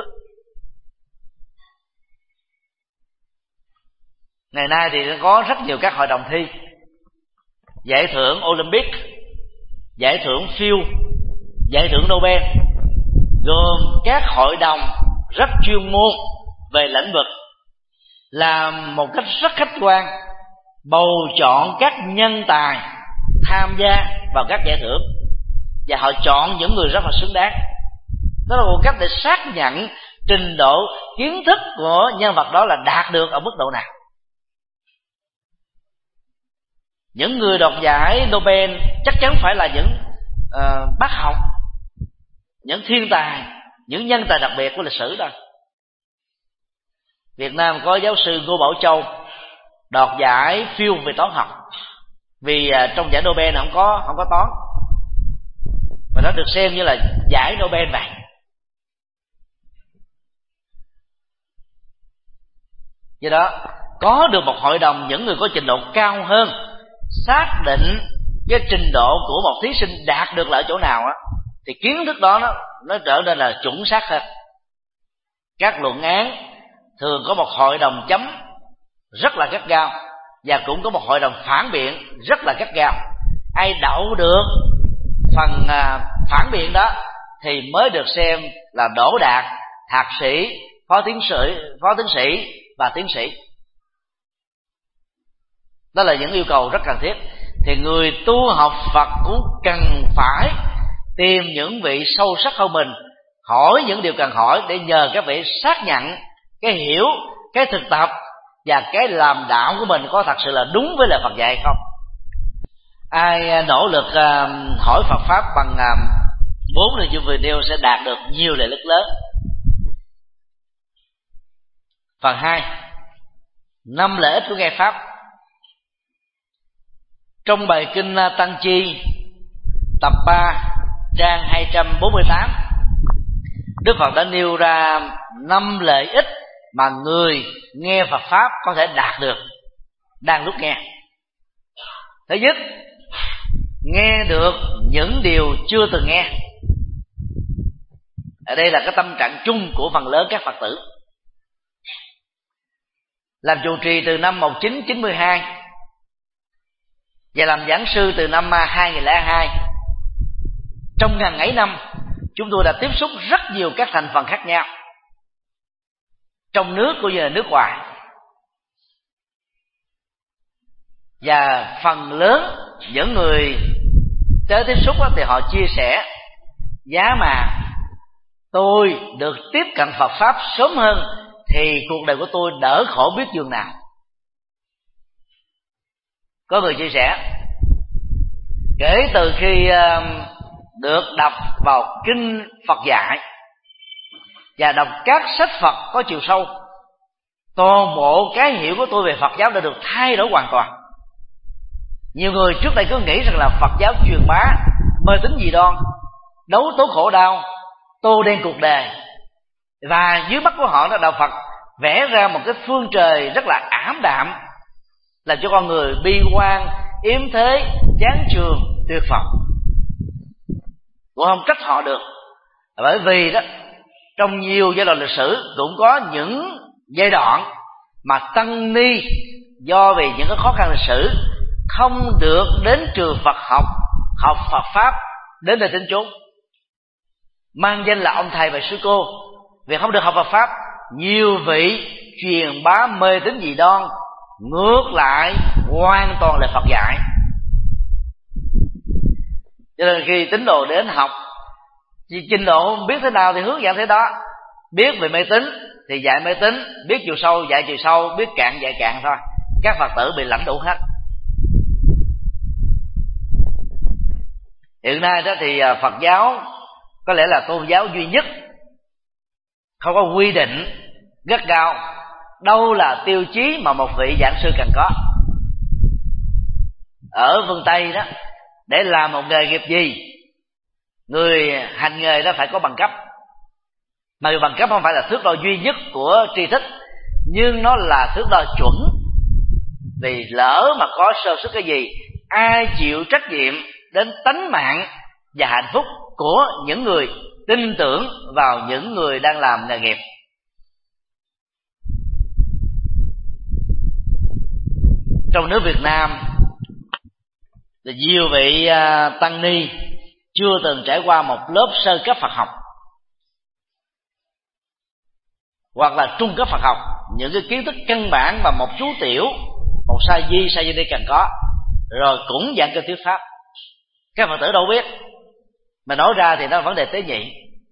Ngày nay thì có rất nhiều các hội đồng thi, giải thưởng Olympic, giải thưởng Fields, giải thưởng Nobel, gồm các hội đồng rất chuyên môn về lĩnh vực, làm một cách rất khách quan bầu chọn các nhân tài tham gia vào các giải thưởng, và họ chọn những người rất là xứng đáng. Đó là một cách để xác nhận trình độ kiến thức của nhân vật đó là đạt được ở mức độ nào. Những người đoạt giải Nobel chắc chắn phải là những uh, bác học, những thiên tài, những nhân tài đặc biệt của lịch sử đó. Việt Nam có giáo sư Ngô Bảo Châu đoạt giải Fields về toán học, vì uh, trong giải Nobel không có không có toán, và nó được xem như là giải Nobel vậy. Do đó có được một hội đồng những người có trình độ cao hơn xác định cái trình độ của một thí sinh đạt được là ở chỗ nào á, thì kiến thức đó nó, nó trở nên là chuẩn xác hơn. Các luận án thường có một hội đồng chấm rất là gắt gao, và cũng có một hội đồng phản biện rất là gắt gao. Ai đậu được phần à, phản biện đó thì mới được xem là đỗ đạt, thạc sĩ, phó tiến sĩ, phó tiến sĩ và tiến sĩ. Đó là những yêu cầu rất cần thiết. Thì người tu học Phật cũng cần phải tìm những vị sâu sắc hơn mình, hỏi những điều cần hỏi để nhờ các vị xác nhận cái hiểu, cái thực tập và cái làm đạo của mình có thật sự là đúng với lời Phật dạy không. Ai nỗ lực uh, hỏi Phật Pháp bằng bốn uh, nội dung vừa nêu sẽ đạt được nhiều lợi ích lớn. Phần hai, năm lợi ích của nghe Pháp. Trong bài kinh Tăng Chi tập ba trang hai trăm bốn mươi tám, Đức Phật đã nêu ra năm lợi ích mà người nghe Phật Pháp có thể đạt được đang lúc nghe. Thứ nhất, nghe được những điều chưa từng nghe. Ở đây là cái tâm trạng chung của phần lớn các Phật tử. Làm trụ trì từ năm một nghìn chín trăm chín mươi hai và làm giảng sư từ năm hai nghìn lẻ hai. Trong ngàn ấy năm, chúng tôi đã tiếp xúc rất nhiều các thành phần khác nhau, trong nước cũng như là nước ngoài. Và phần lớn những người tới tiếp xúc thì họ chia sẻ giá mà tôi được tiếp cận Phật Pháp sớm hơn thì cuộc đời của tôi đỡ khổ biết chừng nào. Có người chia sẻ kể từ khi được đọc vào kinh Phật dạy và đọc các sách Phật có chiều sâu, toàn bộ cái hiểu của tôi về Phật giáo đã được thay đổi hoàn toàn. Nhiều người trước đây cứ nghĩ rằng là Phật giáo truyền bá mê tín dị đoan, đấu tố khổ đau, tô đen cuộc đời, và dưới mắt của họ đó đạo Phật vẽ ra một cái phương trời rất là ảm đạm, làm cho con người bi quan, yếm thế, chán chường, tuyệt vọng. Cũng không trách họ được, bởi vì đó trong nhiều giai đoạn lịch sử cũng có những giai đoạn mà tăng ni do vì những cái khó khăn lịch sử không được đến trường Phật học, học Phật Pháp, đến nơi tín chốn, mang danh là ông thầy và sư cô. Vì không được học Phật Pháp, nhiều vị truyền bá mê tín dị đoan, ngược lại hoàn toàn là Phật dạy. Cho nên khi tín đồ đến học, thì trình độ biết thế nào thì hướng dẫn thế đó. Biết về mê tín thì dạy mê tín, biết chiều sâu dạy chiều sâu, biết cạn dạy cạn thôi. Các Phật tử bị lãnh đủ hết. Hiện nay đó thì Phật giáo có lẽ là tôn giáo duy nhất không có quy định gắt gao đâu là tiêu chí mà một vị giảng sư cần có. Ở phương Tây đó, để làm một nghề nghiệp gì, người hành nghề đó phải có bằng cấp. Mà bằng cấp không phải là thước đo duy nhất của tri thức, nhưng nó là thước đo chuẩn. Vì lỡ mà có sơ suất cái gì, ai chịu trách nhiệm đến tánh mạng và hạnh phúc của những người tin tưởng vào những người đang làm nghề nghiệp. Trong nước Việt Nam thì nhiều vị tăng ni chưa từng trải qua một lớp sơ cấp Phật học hoặc là trung cấp Phật học, những cái kiến thức căn bản mà một chú tiểu, một sa di sa di ni cần có, rồi cũng giảng kinh thuyết pháp. Các Phật tử đâu biết, mà nói ra thì nó là vấn đề tế nhị.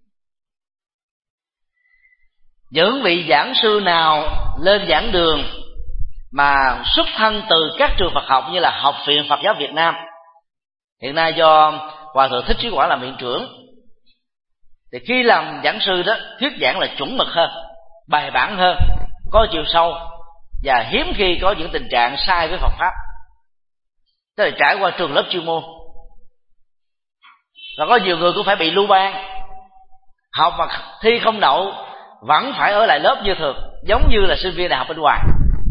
Những vị giảng sư nào lên giảng đường mà xuất thân từ các trường Phật học như là Học viện Phật giáo Việt Nam, hiện nay do Hòa thượng Thích Trí Quảng làm viện trưởng, thì khi làm giảng sư đó, thuyết giảng là chuẩn mực hơn, bài bản hơn, có chiều sâu, và hiếm khi có những tình trạng sai với Phật pháp. Tức là trải qua trường lớp chuyên môn. Và có nhiều người cũng phải bị lưu ban, học mà thi không đậu vẫn phải ở lại lớp như thường, giống như là sinh viên đại học bên ngoài.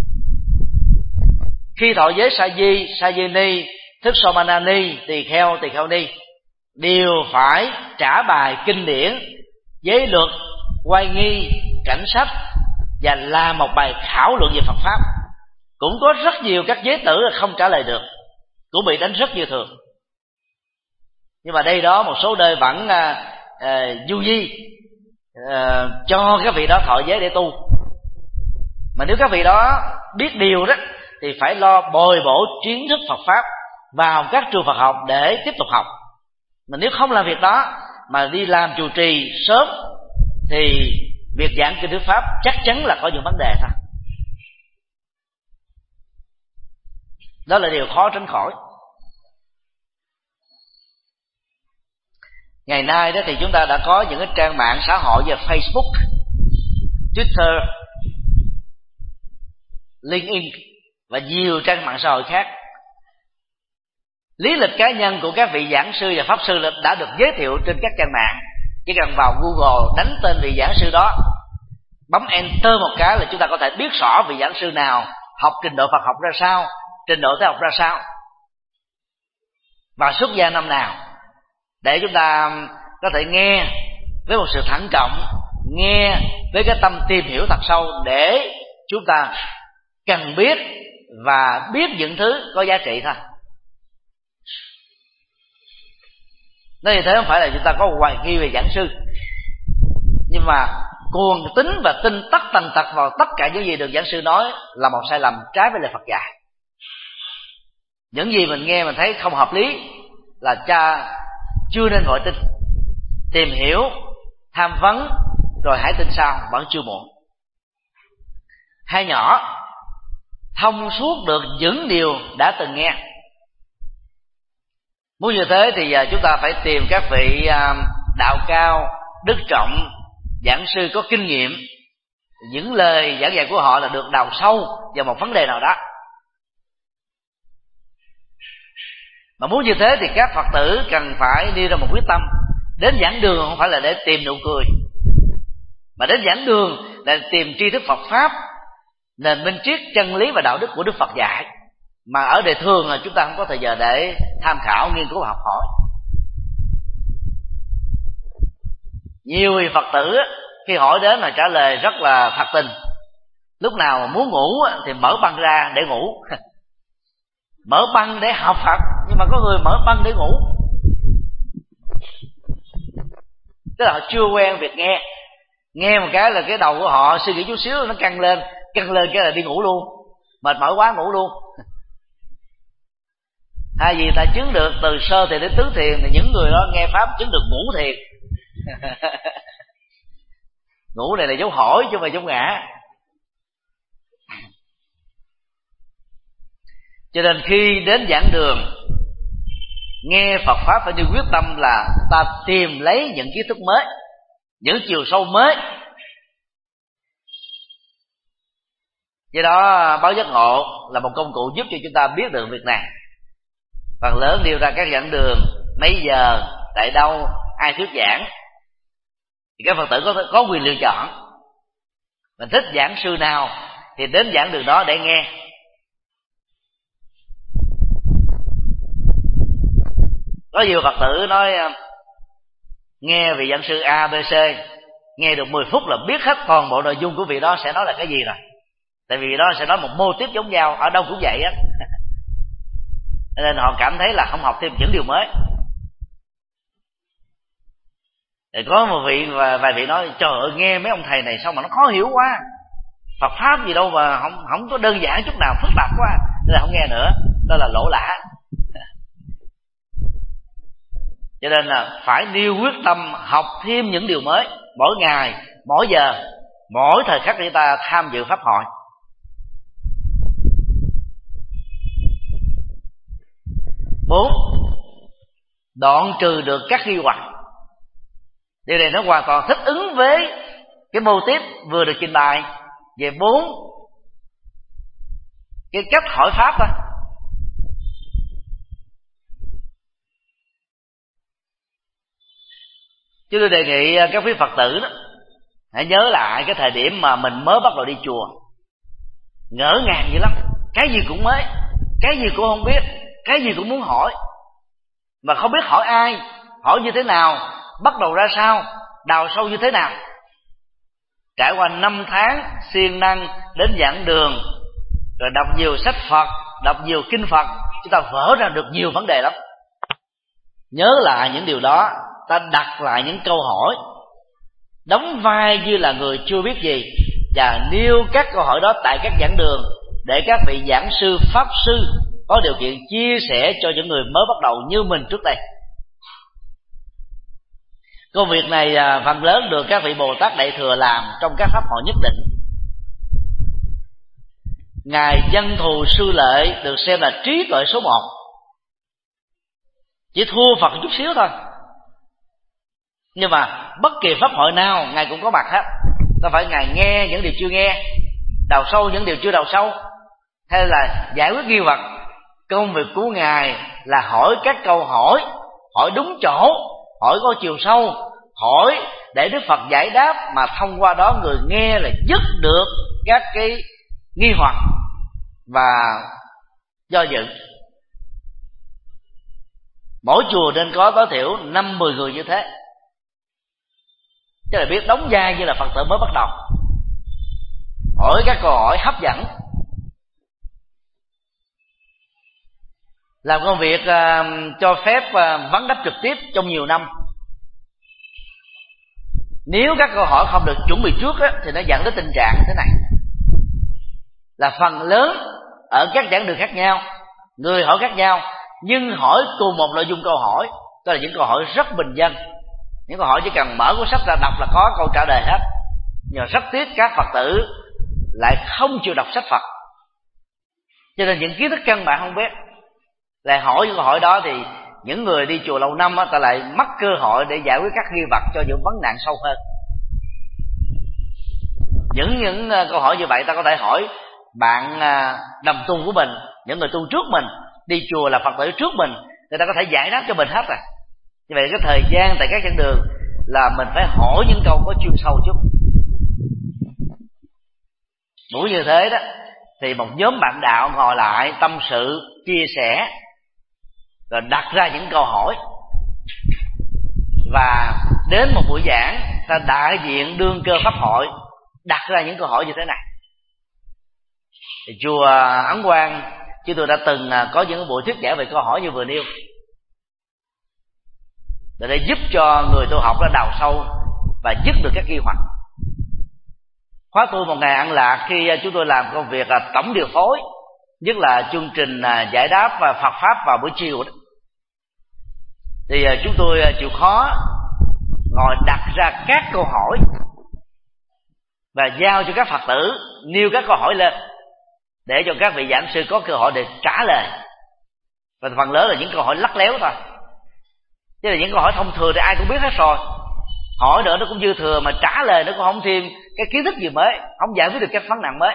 Khi thọ giới sa di, sa di ni, thức somanani, tỳ kheo, tỳ kheo ni đều phải trả bài kinh điển, giới luật, oai nghi, cảnh sách và làm một bài khảo luận về Phật pháp. Cũng có rất nhiều các giới tử không trả lời được, cũng bị đánh rất như thường. Nhưng mà đây đó một số nơi vẫn uh, uh, du di uh, cho các vị đó thọ giới để tu. Mà nếu các vị đó biết điều đó thì phải lo bồi bổ kiến thức Phật pháp vào các trường Phật học để tiếp tục học. Mà nếu không làm việc đó mà đi làm trụ trì sớm thì việc giảng kinh thuyết pháp chắc chắn là có những vấn đề thôi. Đó là điều khó tránh khỏi. Ngày nay đó thì chúng ta đã có những cái trang mạng xã hội như Facebook, Twitter, LinkedIn và nhiều trang mạng xã hội khác. Lý lịch cá nhân của các vị giảng sư và pháp sư đã được giới thiệu trên các trang mạng. Chỉ cần vào Google đánh tên vị giảng sư đó, bấm enter một cái là chúng ta có thể biết rõ vị giảng sư nào, học trình độ Phật học ra sao, trình độ tế học ra sao, và xuất gia năm nào, để chúng ta có thể nghe với một sự thận trọng, nghe với cái tâm tìm hiểu thật sâu, để chúng ta cần biết và biết những thứ có giá trị thôi. Nói như thế không phải là chúng ta có hoài nghi về giảng sư, nhưng mà cuồng tín và tin tất tần tật vào tất cả những gì được giảng sư nói là một sai lầm trái với lời Phật dạy. Những gì mình nghe mình thấy không hợp lý là cha chưa nên vội tin, tìm hiểu, tham vấn rồi hãy tin sau, vẫn chưa muộn. Hai nhỏ thông suốt được những điều đã từng nghe. Muốn như thế thì chúng ta phải tìm các vị đạo cao, đức trọng, giảng sư có kinh nghiệm. Những lời giảng dạy của họ là được đào sâu vào một vấn đề nào đó. Mà muốn như thế thì các Phật tử cần phải đi ra một quyết tâm. Đến giảng đường không phải là để tìm nụ cười, mà đến giảng đường là tìm tri thức Phật pháp, nền minh triết, chân lý và đạo đức của Đức Phật dạy. Mà ở đời thường là chúng ta không có thời giờ để tham khảo, nghiên cứu và học hỏi. Nhiều vị Phật tử khi hỏi đến là trả lời rất là thật tình. Lúc nào mà muốn ngủ thì mở băng ra để ngủ. Mở băng để học Phật, nhưng mà có người mở băng để ngủ. Tức là họ chưa quen việc nghe. Nghe một cái là cái đầu của họ suy nghĩ chút xíu nó căng lên, căng lên cái là đi ngủ luôn, mệt mỏi quá ngủ luôn. Hay vì ta chứng được từ sơ thiền đến tứ thiền thì những người đó nghe pháp chứng được ngủ thiền. Ngủ này là dấu hỏi chứ không phải dấu ngã. Cho nên khi đến giảng đường nghe Phật pháp phải đi quyết tâm là ta tìm lấy những kiến thức mới, những chiều sâu mới. Do đó báo giác ngộ là một công cụ giúp cho chúng ta biết được việc này. Phần lớn điều ra các giảng đường, mấy giờ, tại đâu, ai thuyết giảng, thì các Phật tử có, có quyền lựa chọn. Mình thích giảng sư nào thì đến giảng đường đó để nghe. Có nhiều Phật tử nói nghe vị giảng sư A B C, nghe được mười phút là biết hết toàn bộ nội dung của vị đó sẽ nói là cái gì rồi. Tại vì vị đó sẽ nói một mô tiếp giống nhau, ở đâu cũng vậy á. Nên họ cảm thấy là không học thêm những điều mới. Thì có một vị và vài vị nói trời ơi, nghe mấy ông thầy này sao mà nó khó hiểu quá, Phật pháp gì đâu mà không không có đơn giản chút nào, phức tạp quá, nên là không nghe nữa. Đó là lỗ lã. Cho nên là phải nêu quyết tâm học thêm những điều mới mỗi ngày, mỗi giờ, mỗi thời khắc để ta tham dự pháp hội. Bốn, đoạn trừ được các nghi hoặc. Điều này nó hoàn toàn thích ứng với cái mô tiếp vừa được trình bày về bốn cái cách hỏi pháp thôi. Chứ tôi đề nghị các quý Phật tử đó hãy nhớ lại cái thời điểm mà mình mới bắt đầu đi chùa, ngỡ ngàng dữ lắm, cái gì cũng mới, cái gì cũng không biết, cái gì cũng muốn hỏi, mà không biết hỏi ai, hỏi như thế nào, bắt đầu ra sao, đào sâu như thế nào. Trải qua năm tháng siêng năng đến giảng đường, rồi đọc nhiều sách Phật, đọc nhiều kinh Phật, chúng ta vỡ ra được nhiều vấn đề lắm. Nhớ lại những điều đó, ta đặt lại những câu hỏi, đóng vai như là người chưa biết gì, và nêu các câu hỏi đó tại các giảng đường, để các vị giảng sư, pháp sư có điều kiện chia sẻ cho những người mới bắt đầu như mình trước đây. Công việc này phần lớn được các vị Bồ Tát Đại Thừa làm trong các pháp hội nhất định. Ngài Văn Thù Sư Lợi được xem là trí tuệ số một, chỉ thua Phật chút xíu thôi, nhưng mà bất kỳ pháp hội nào Ngài cũng có mặt hết. Có phải Ngài nghe những điều chưa nghe, đào sâu những điều chưa đào sâu, hay là giải quyết nghi hoặc? Công việc của Ngài là hỏi các câu hỏi, hỏi đúng chỗ, hỏi có chiều sâu, hỏi để Đức Phật giải đáp, mà thông qua đó người nghe là dứt được các cái nghi hoặc và do dự. Mỗi chùa nên có tối thiểu năm mười người như thế, chứ là biết đóng vai như là Phật tử mới bắt đầu, hỏi các câu hỏi hấp dẫn. Làm công việc uh, cho phép uh, vấn đáp trực tiếp trong nhiều năm. Nếu các câu hỏi không được chuẩn bị trước á, thì nó dẫn đến tình trạng thế này, là phần lớn ở các giảng đường khác nhau, người hỏi khác nhau, nhưng hỏi cùng một nội dung câu hỏi. Đó là những câu hỏi rất bình dân, những câu hỏi chỉ cần mở cuốn sách ra đọc là có câu trả lời hết. Nhưng rất tiếc các Phật tử lại không chịu đọc sách Phật, cho nên những kiến thức căn bản không biết. Lại hỏi những câu hỏi đó thì những người đi chùa lâu năm á, ta lại mất cơ hội để giải quyết các nghi vấn cho những vấn nạn sâu hơn. Những những câu hỏi như vậy ta có thể hỏi bạn đồng tu của mình, những người tu trước mình, đi chùa là Phật tử trước mình, người ta có thể giải đáp cho mình hết rồi. Như vậy cái thời gian tại các giảng đường là mình phải hỏi những câu có chuyên sâu chút. Buổi như thế đó thì một nhóm bạn đạo ngồi lại tâm sự, chia sẻ, rồi đặt ra những câu hỏi. Và đến một buổi giảng, ta đại diện đương cơ pháp hội đặt ra những câu hỏi như thế này. Thì chùa Ấn Quang, chúng tôi đã từng có những buổi thuyết giảng về câu hỏi như vừa nêu, để giúp cho người tu học đã đào sâu và dứt được các nghi hoặc. Khóa tu một ngày an lạc, khi chúng tôi làm công việc tổng điều phối, nhất là chương trình giải đáp và Phật pháp vào buổi chiều đó, thì chúng tôi chịu khó ngồi đặt ra các câu hỏi và giao cho các Phật tử nêu các câu hỏi lên, để cho các vị giảng sư có cơ hội để trả lời. Và phần lớn là những câu hỏi lắt léo thôi, chứ là những câu hỏi thông thường thì ai cũng biết hết rồi. Hỏi nữa nó cũng dư thừa, mà trả lời nó cũng không thêm cái kiến thức gì mới, không giải quyết được các vấn nạn mới.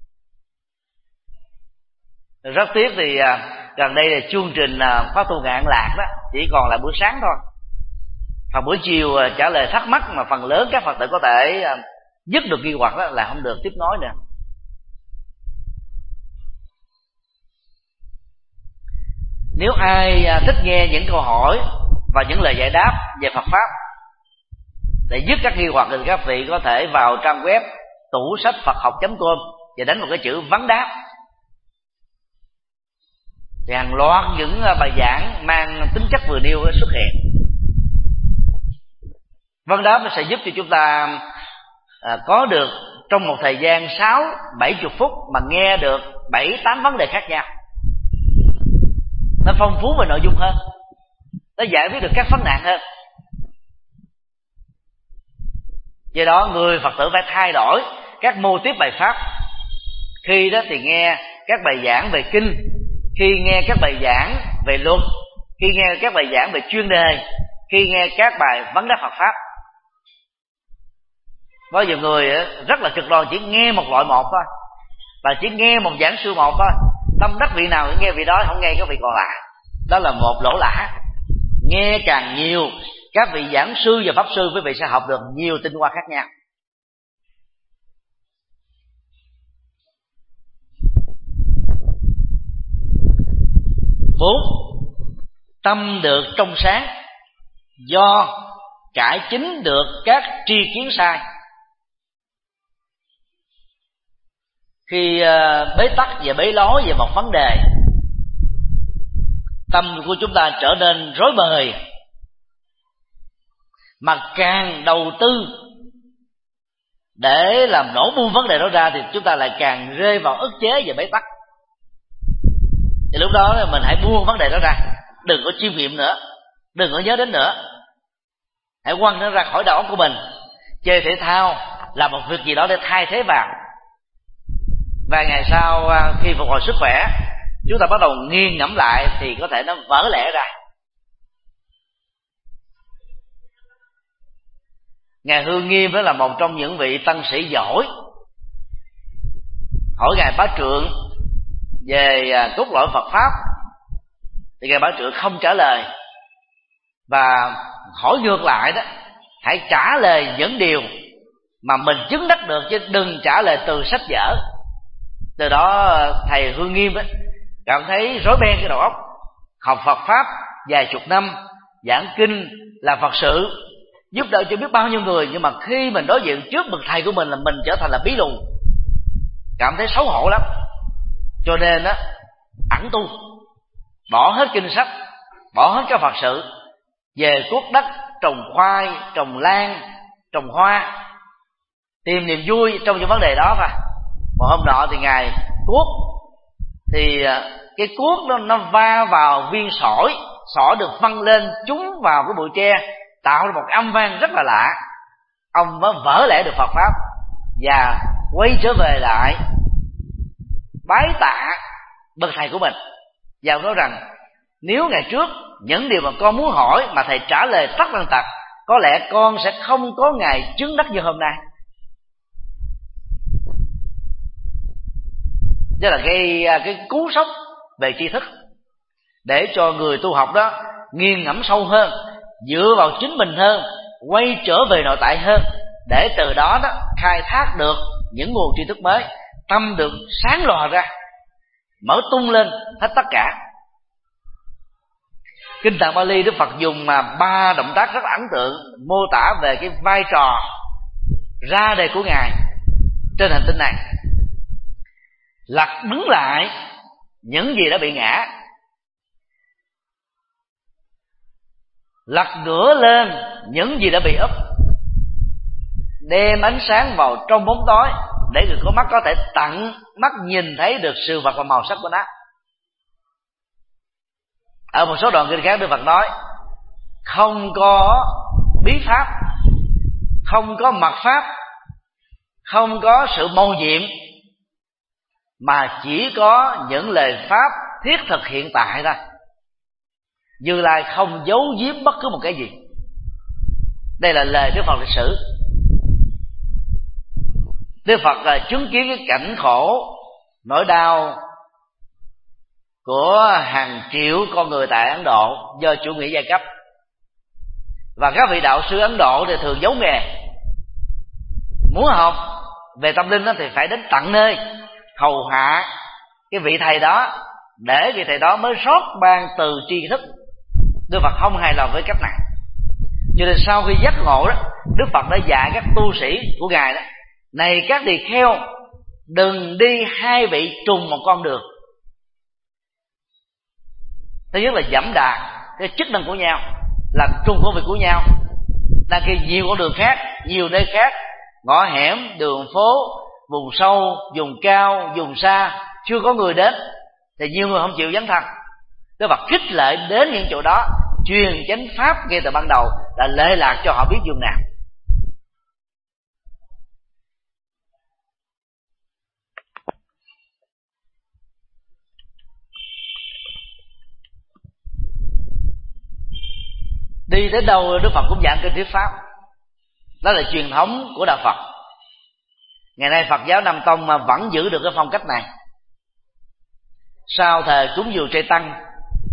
Rất tiếc thì gần đây là chương trình khóa tu ngạn lạc đó chỉ còn là buổi sáng thôi, phần buổi chiều trả lời thắc mắc mà phần lớn các Phật tử có thể dứt được nghi hoặc đó là không được tiếp nối nữa. Nếu ai thích nghe những câu hỏi và những lời giải đáp về Phật pháp để dứt các nghi hoặc, thì các vị có thể vào trang web tủ sách phật học chấm com và đánh một cái chữ vấn đáp, thì hàng loạt những bài giảng mang tính chất vừa nêu xuất hiện. Vấn đáp nó sẽ giúp cho chúng ta à, có được trong một thời gian sáu bảy chục phút mà nghe được bảy tám vấn đề khác nhau. Nó phong phú về nội dung hơn, nó giải quyết được các vấn nạn hơn. Do đó người Phật tử phải thay đổi các mô típ bài pháp. Khi đó thì nghe các bài giảng về kinh, khi nghe các bài giảng về luật, khi nghe các bài giảng về chuyên đề, khi nghe các bài vấn đáp Phật pháp. Có nhiều người rất là cực đoan, chỉ nghe một loại một thôi, và chỉ nghe một giảng sư một thôi, tâm đắc vị nào nghe vị đó, không nghe các vị còn lại. Đó là một lỗ lã. Nghe càng nhiều các vị giảng sư và pháp sư, quý vị sẽ học được nhiều tinh hoa khác nhau. Bốn, tâm được trong sáng do cải chính được các tri kiến sai. Khi bế tắc và bế lối về một vấn đề, tâm của chúng ta trở nên rối bời, mà càng đầu tư để làm nổ buông vấn đề đó ra thì chúng ta lại càng rơi vào ức chế và bế tắc. Thì lúc đó mình hãy buông vấn đề đó ra, đừng có chiêm nghiệm nữa, đừng có nhớ đến nữa, hãy quăng nó ra khỏi đầu óc của mình. Chơi thể thao là một việc gì đó để thay thế vào. Vài ngày sau khi phục hồi sức khỏe, chúng ta bắt đầu nghiêng ngẫm lại thì có thể nó vỡ lẽ ra. Ngài Hương Nghiêm đó là một trong những vị tăng sĩ giỏi. Hỏi Ngài Bá Trượng về cốt lõi Phật pháp thì Ngài Bá Trượng không trả lời, và hỏi ngược lại đó, hãy trả lời những điều mà mình chứng đắc được, chứ đừng trả lời từ sách vở. Từ đó thầy Hương Nghiêm ấy, cảm thấy rối beng cái đầu óc. Học Phật pháp vài chục năm, giảng kinh là Phật sự, giúp đỡ cho biết bao nhiêu người, nhưng mà khi mình đối diện trước bậc thầy của mình là mình trở thành là bí lù, cảm thấy xấu hổ lắm. Cho nên á, ẩn tu, bỏ hết kinh sách, bỏ hết các Phật sự, về cuốc đất trồng khoai, trồng lan, trồng hoa, tìm niềm vui trong những vấn đề đó. Và một hôm nọ thì Ngài cuốc, thì cái cuốc nó, nó va vào viên sỏi, sỏi được văng lên trúng vào cái bụi tre, tạo ra một âm vang rất là lạ. Ông mới vỡ lẽ được Phật pháp và quay trở về lại bái tạ bậc thầy của mình, và ông nói rằng nếu ngày trước những điều mà con muốn hỏi mà thầy trả lời tất tần tật, có lẽ con sẽ không có ngày chứng đắc như hôm nay. Đó là cái, cái cú sốc về tri thức, để cho người tu học đó nghiêng ngẫm sâu hơn, dựa vào chính mình hơn, quay trở về nội tại hơn, để từ đó đó khai thác được những nguồn tri thức mới, tâm được sáng lòa ra, mở tung lên hết tất cả. Kinh Tạng Bali Đức Phật dùng mà ba động tác rất ấn tượng mô tả về cái vai trò ra đề của Ngài trên hành tinh này. Lật đứng lại những gì đã bị ngã, lật ngửa lên những gì đã bị úp, đem ánh sáng vào trong bóng tối để người có mắt có thể tận mắt nhìn thấy được sự vật và màu sắc của nó. Ở một số đoạn kinh khác Đức Phật nói không có bí pháp, không có mật pháp, không có sự mầu nhiệm, mà chỉ có những lời pháp thiết thực hiện tại thôi. Như Lai không giấu giếm bất cứ một cái gì. Đây là lời Đức Phật lịch sử. Đức Phật là chứng kiến cái cảnh khổ, nỗi đau của hàng triệu con người tại Ấn Độ do chủ nghĩa giai cấp. Và các vị đạo sư Ấn Độ thì thường giấu nghề. Muốn học về tâm linh thì phải đến tận nơi hầu hạ cái vị thầy đó, để vị thầy đó mới rót ban từ tri thức. Đức Phật không hài lòng với cách này, cho nên sau khi giác ngộ đó, Đức Phật đã dạy các tu sĩ của ngài đó: này các tỳ kheo, đừng đi hai vị trùng một con đường. Thứ nhất là dẫm đạp cái chức năng của nhau, làm trùng công việc của nhau. Đang khi nhiều con đường khác, nhiều nơi khác, ngõ hẻm, đường phố, vùng sâu, vùng cao, vùng xa, chưa có người đến, thì nhiều người không chịu dấn thân. Đức Phật khích lệ đến những chỗ đó, truyền chánh pháp ngay từ ban đầu, là lệ lạc cho họ biết vùng nào. Đi đến đâu Đức Phật cũng giảng kinh thuyết pháp. Đó là truyền thống của đạo Phật. Ngày nay Phật giáo Nam Tông mà vẫn giữ được cái phong cách này. Sau thời cúng dường trai tăng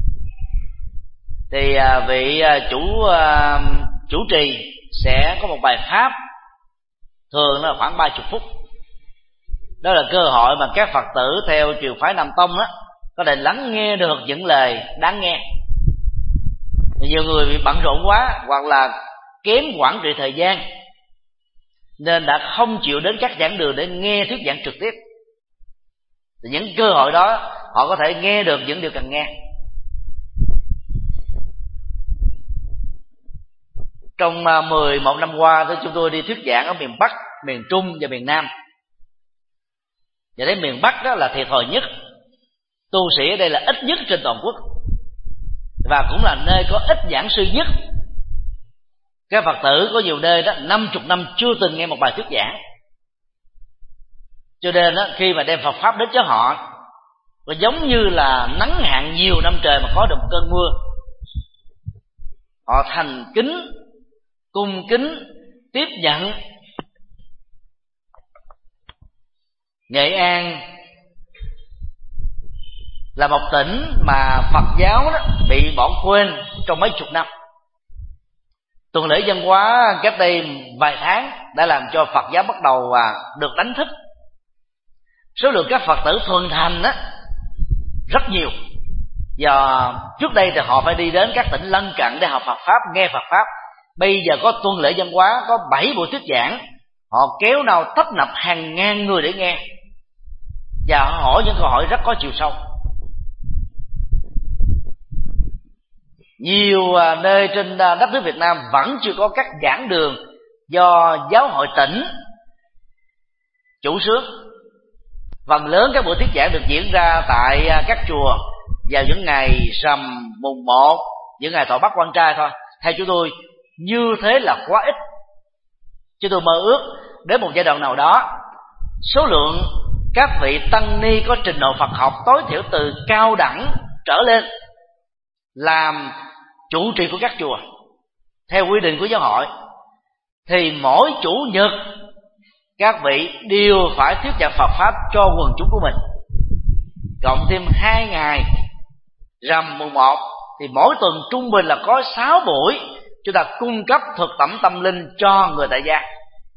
thì vị chủ chủ trì sẽ có một bài pháp, thường là khoảng ba mươi phút. Đó là cơ hội mà các Phật tử theo truyền phái Nam Tông á có thể lắng nghe được những lời đáng nghe. Nhiều người bị bận rộn quá hoặc là kém quản trị thời gian nên đã không chịu đến các giảng đường để nghe thuyết giảng trực tiếp. Thì những cơ hội đó họ có thể nghe được những điều cần nghe. Trong mười một năm qua thì chúng tôi đi thuyết giảng ở miền Bắc, miền Trung và miền Nam. Và đến miền Bắc đó là thiệt thòi nhất. Tu sĩ ở đây là ít nhất trên toàn quốc, và cũng là nơi có ít giảng sư nhất. Các Phật tử có nhiều nơi đó năm chục năm chưa từng nghe một bài thuyết giảng. Cho nên đó, khi mà đem Phật pháp đến cho họ, nó giống như là nắng hạn nhiều năm trời mà có được một cơn mưa. Họ thành kính, cung kính tiếp nhận. Nghệ An là một tỉnh mà Phật giáo đó bị bỏ quên trong mấy chục năm. Tuần lễ văn hóa cách đây vài tháng đã làm cho Phật giáo bắt đầu được đánh thức. Số lượng các Phật tử thuần thành đó rất nhiều. Và trước đây thì họ phải đi đến các tỉnh lân cận để học Phật pháp, nghe Phật pháp. Bây giờ có tuần lễ văn hóa, có bảy buổi thuyết giảng, họ kéo nào tấp nập hàng ngàn người để nghe, và họ hỏi những câu hỏi rất có chiều sâu. Nhiều nơi trên đất nước Việt Nam vẫn chưa có các giảng đường do giáo hội tỉnh chủ xướng. Phần lớn các buổi thuyết giảng được diễn ra tại các chùa vào những ngày rằm mùng một, những ngày thọ bắt quan trai thôi. Theo chúng tôi, như thế là quá ít. Chúng tôi mơ ước đến một giai đoạn nào đó, số lượng các vị tăng ni có trình độ Phật học tối thiểu từ cao đẳng trở lên làm chủ trì của các chùa theo quy định của giáo hội, thì mỗi chủ nhật các vị đều phải thuyết giảng Phật pháp cho quần chúng của mình. Cộng thêm hai ngày rằm mùng một thì mỗi tuần trung bình là có sáu buổi chúng ta cung cấp thực phẩm tâm linh cho người tại gia.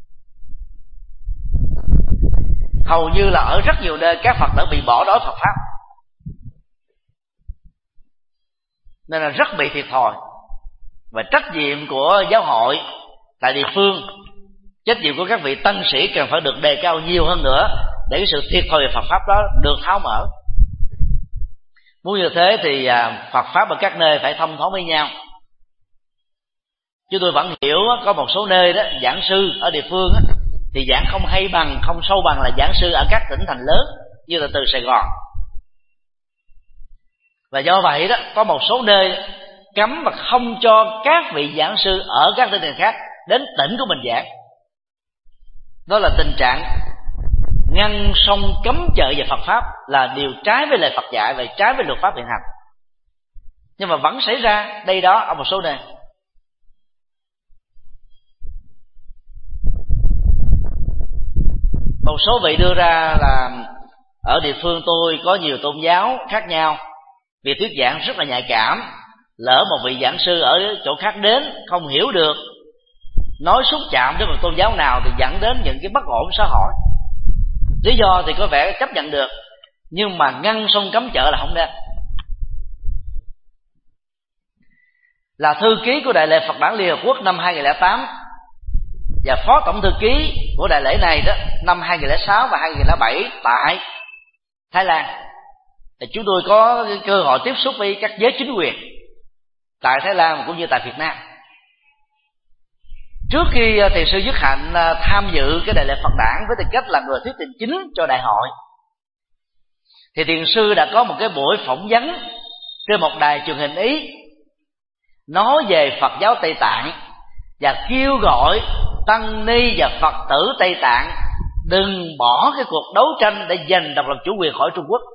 Hầu như là ở rất nhiều nơi các Phật tử bị bỏ đói Phật pháp, nên là rất bị thiệt thòi. Và trách nhiệm của giáo hội tại địa phương, trách nhiệm của các vị tăng sĩ cần phải được đề cao nhiều hơn nữa, để cái sự thiệt thòi về Phật pháp đó được tháo mở. Muốn như thế thì Phật pháp ở các nơi phải thông thoáng với nhau. Chứ tôi vẫn hiểu có một số nơi đó giảng sư ở địa phương thì giảng không hay bằng, không sâu bằng là giảng sư ở các tỉnh thành lớn như là từ Sài Gòn. Và do vậy đó, có một số nơi cấm và không cho các vị giảng sư ở các tỉnh thành khác đến tỉnh của mình giảng. Đó là tình trạng ngăn sông cấm chợ về Phật pháp, là điều trái với lời Phật dạy và trái với luật pháp hiện hành. Nhưng mà vẫn xảy ra đây đó ở một số nơi. Một số vị đưa ra là ở địa phương tôi có nhiều tôn giáo khác nhau, việc thuyết giảng rất là nhạy cảm. Lỡ một vị giảng sư ở chỗ khác đến không hiểu được, nói xúc chạm đến một tôn giáo nào thì dẫn đến những cái bất ổn xã hội. Lý do thì có vẻ chấp nhận được, nhưng mà ngăn sông cấm chợ là không nên. Là thư ký của Đại lễ Phật đản Liên Hợp Quốc năm hai nghìn lẻ tám và phó tổng thư ký của đại lễ này đó năm hai nghìn lẻ sáu và hai nghìn lẻ bảy tại Thái Lan, thì chúng tôi có cơ hội tiếp xúc với các giới chính quyền tại Thái Lan cũng như tại Việt Nam. Trước khi thiền sư Dứt Hạnh tham dự cái đại lễ Phật đản với tư cách là người thuyết trình chính cho đại hội, thì thiền sư đã có một cái buổi phỏng vấn trên một đài truyền hình Ý nói về Phật giáo Tây Tạng và kêu gọi tăng ni và Phật tử Tây Tạng đừng bỏ cái cuộc đấu tranh để giành độc lập chủ quyền khỏi Trung Quốc.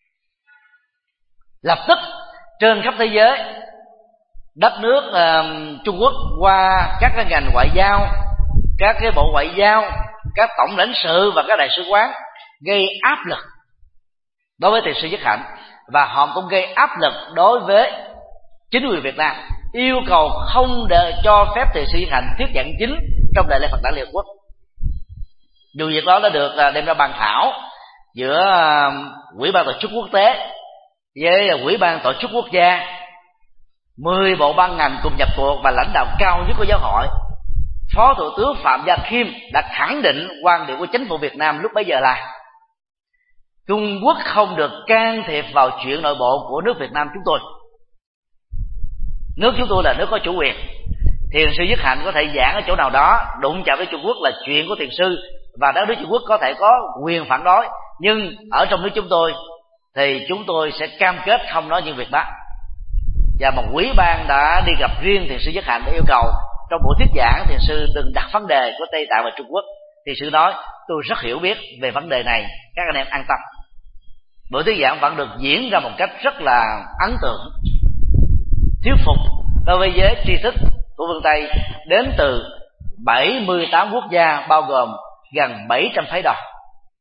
Lập tức trên khắp thế giới, đất nước uh, Trung Quốc qua các cái ngành ngoại giao, các cái bộ ngoại giao, các tổng lãnh sự và các đại sứ quán gây áp lực đối với thiền sư Dứt Hạnh, và họ cũng gây áp lực đối với chính quyền Việt Nam, yêu cầu không để cho phép thiền sư Dứt Hạnh thuyết giảng chính trong đại lễ Phật đản Liên Hợp Quốc. Dù việc đó đã được đem ra bàn thảo giữa Ủy ban tổ chức quốc tế với Ủy ban tổ chức quốc gia, mười bộ ban ngành cùng nhập cuộc và lãnh đạo cao nhất của giáo hội. Phó Thủ tướng Phạm Gia Khiêm đã khẳng định quan điểm của chính phủ Việt Nam lúc bấy giờ là Trung Quốc không được can thiệp vào chuyện nội bộ của nước Việt Nam chúng tôi. Nước chúng tôi là nước có chủ quyền. Thiền sư Dứt Hạnh có thể giảng ở chỗ nào đó đụng chạm với Trung Quốc là chuyện của thiền sư, và đất nước Trung Quốc có thể có quyền phản đối, nhưng ở trong nước chúng tôi thì chúng tôi sẽ cam kết không nói những việc đó. Và một ủy ban đã đi gặp riêng thiền sư Dứt Hạnh để yêu cầu trong buổi thuyết giảng thiền sư đừng đặt vấn đề của Tây Tạng và Trung Quốc. Thiền sư nói tôi rất hiểu biết về vấn đề này, các anh em an tâm. Buổi thuyết giảng vẫn được diễn ra một cách rất là ấn tượng, thuyết phục đối với giới tri thức của phương Tây đến từ bảy mươi tám quốc gia, bao gồm gần bảy trăm phái đoàn.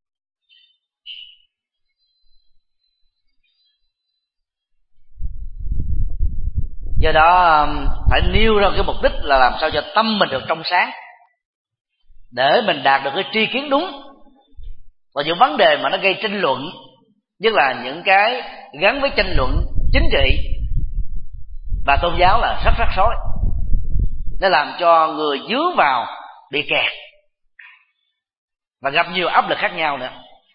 Do đó phải nêu ra cái mục đích là làm sao cho tâm mình được trong sáng, để mình đạt được cái tri kiến đúng. Và những vấn đề mà nó gây tranh luận, nhất là những cái gắn với tranh luận chính trị và tôn giáo, là rất rắc rối, nó làm cho người dướng vào bị kẹt và gặp nhiều áp lực khác nhau nữa.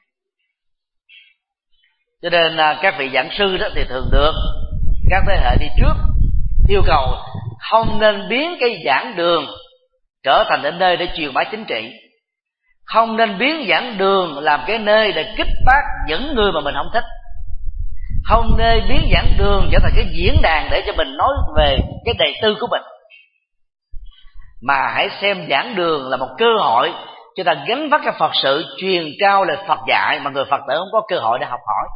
Cho nên các vị giảng sư đó thì thường được các thế hệ đi trước yêu cầu không nên biến cái giảng đường trở thành đến nơi để truyền bá chính trị, không nên biến giảng đường làm cái nơi để kích phát những người mà mình không thích, không nên biến giảng đường trở thành cái diễn đàn để cho mình nói về cái đề tư của mình, mà hãy xem giảng đường là một cơ hội cho ta gắn vắt cái Phật sự, truyền trao lời Phật dạy mà người Phật tử không có cơ hội để học hỏi.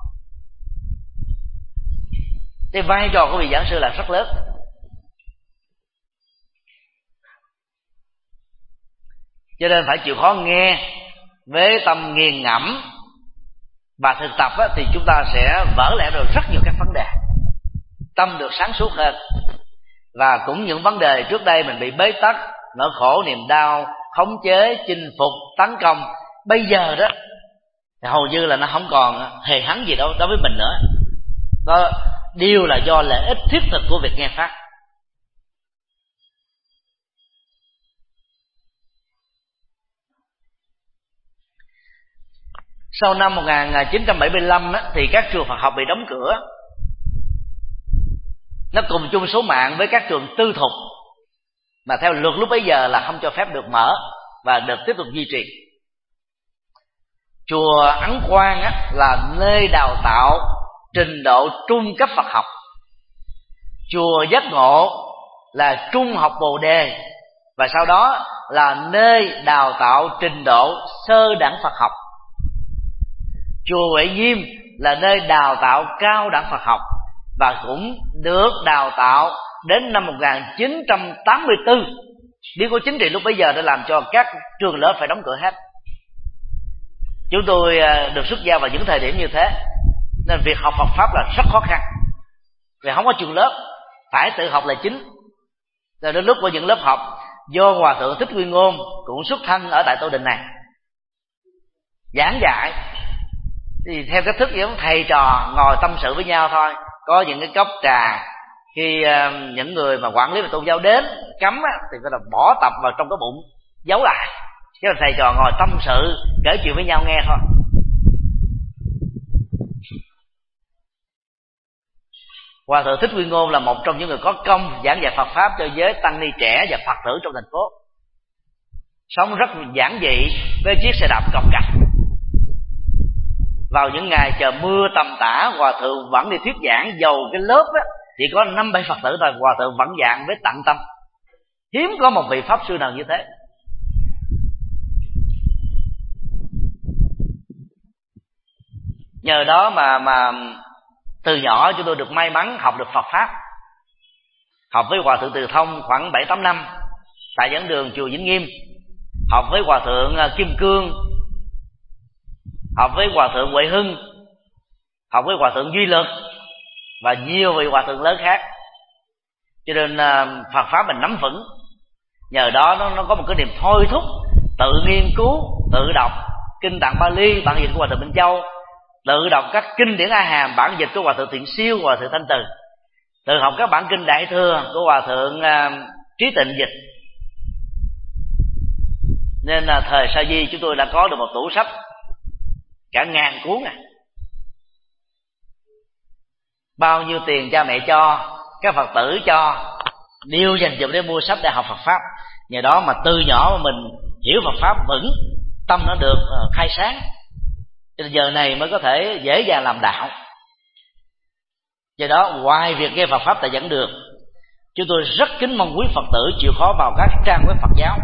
Cái vai trò của vị giảng sư là rất lớn. Cho nên phải chịu khó nghe với tâm nghiền ngẫm và thực tập á, thì chúng ta sẽ vỡ lẽ được rất nhiều các vấn đề, tâm được sáng suốt hơn. Và cũng những vấn đề trước đây mình bị bế tắc, nỗi khổ, niềm đau, khống chế, chinh phục, tấn công, bây giờ đó thì hầu như là nó không còn hề hấn gì đâu đối với mình nữa. Đó đều là do lợi ích thiết thực của việc nghe pháp. Sau năm một nghìn chín trăm bảy mươi lăm đó, thì các trường Phật học bị đóng cửa. Nó cùng chung số mạng với các trường tư thục mà theo luật lúc bấy giờ là không cho phép được mở và được tiếp tục duy trì. Chùa Ấn Quang á, là nơi đào tạo trình độ trung cấp Phật học. Chùa Giác Ngộ là trung học Bồ Đề, và sau đó là nơi đào tạo trình độ sơ đẳng Phật học. Chùa Huệ Nghiêm là nơi đào tạo cao đẳng Phật học, và cũng được đào tạo đến năm một nghìn chín trăm tám mươi tư. Biến cố chính trị lúc bấy giờ đã làm cho các trường lớp phải đóng cửa hết. Chúng tôi được xuất gia vào những thời điểm như thế, nên việc học Phật pháp là rất khó khăn, vì không có trường lớp, phải tự học là chính. Rồi đến lúc của những lớp học do Hòa thượng Thích Nguyên Ngôn cũng xuất thân ở tại Tô Đình này giảng dạy, Thì theo cách thức giống thầy trò ngồi tâm sự với nhau thôi. Có những cái cốc trà, khi uh, những người mà quản lý về tôn giáo đến cấm á, thì phải là bỏ tập vào trong cái bụng giấu lại, chứ là thầy trò ngồi tâm sự kể chuyện với nhau nghe thôi. Hòa thượng Thích Nguyên Ngôn là một trong những người có công giảng dạy Phật pháp cho giới tăng ni trẻ và Phật tử trong thành phố, sống rất giản dị với chiếc xe đạp cồng cành. Vào những ngày trời mưa tầm tã, Hòa thượng vẫn đi thuyết giảng, dầu cái lớp á chỉ có năm bảy Phật tử thôi, Hòa thượng vẫn giảng với tận tâm. Hiếm có một vị pháp sư nào như thế. Nhờ đó mà mà từ nhỏ chúng tôi được may mắn học được Phật pháp. Học với Hòa thượng Từ Thông khoảng bảy tám năm tại giảng đường chùa Vĩnh Nghiêm, học với Hòa thượng Kim Cương, học với Hòa thượng Huệ Hưng, học với Hòa thượng Duy Lực và nhiều vị Hòa thượng lớn khác. Cho nên Phật pháp mình nắm vững. Nhờ đó nó, nó có một cái niềm thôi thúc tự nghiên cứu, tự đọc kinh Tạng Bali bản dịch của Hòa thượng Minh Châu, tự đọc các kinh điển A Hàm bản dịch của Hòa thượng Thiện Siêu, Hòa thượng Thanh Từ, tự học các bản kinh Đại Thừa của Hòa thượng uh, Trí Tịnh dịch. Nên là thời Sa Di chúng tôi đã có được một tủ sách cả ngàn cuốn à. Bao nhiêu tiền cha mẹ cho, các Phật tử cho, đều dành dụm để mua sách để học Phật pháp. Nhờ đó mà từ nhỏ mà mình hiểu Phật pháp vững, tâm nó được uh, khai sáng, cho nên giờ này mới có thể dễ dàng làm đạo. Do đó ngoài việc nghe Phật pháp tại giảng đường, chúng tôi rất kính mong quý Phật tử chịu khó vào các trang web Phật giáo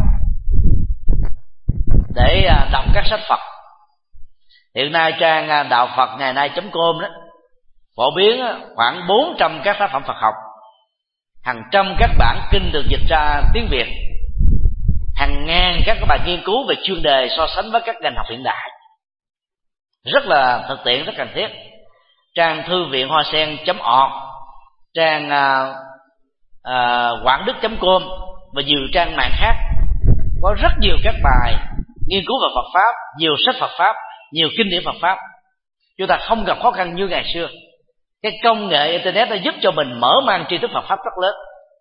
để đọc các sách Phật. Hiện nay trang đạo Phật ngày nay chấm com đó phổ biến khoảng bốn trăm các tác phẩm Phật học, hàng trăm các bản kinh được dịch ra tiếng Việt, hàng ngàn các bài nghiên cứu về chuyên đề so sánh với các ngành học hiện đại, rất là thực tiện, rất cần thiết. Trang thư viện hoa sen chấm org, trang uh, uh, quảng đức chấm com và nhiều trang mạng khác có rất nhiều các bài nghiên cứu về Phật pháp, nhiều sách Phật pháp, nhiều kinh điển Phật pháp. Chúng ta không gặp khó khăn như ngày xưa. Cái công nghệ internet đã giúp cho mình mở mang tri thức Phật pháp rất lớn.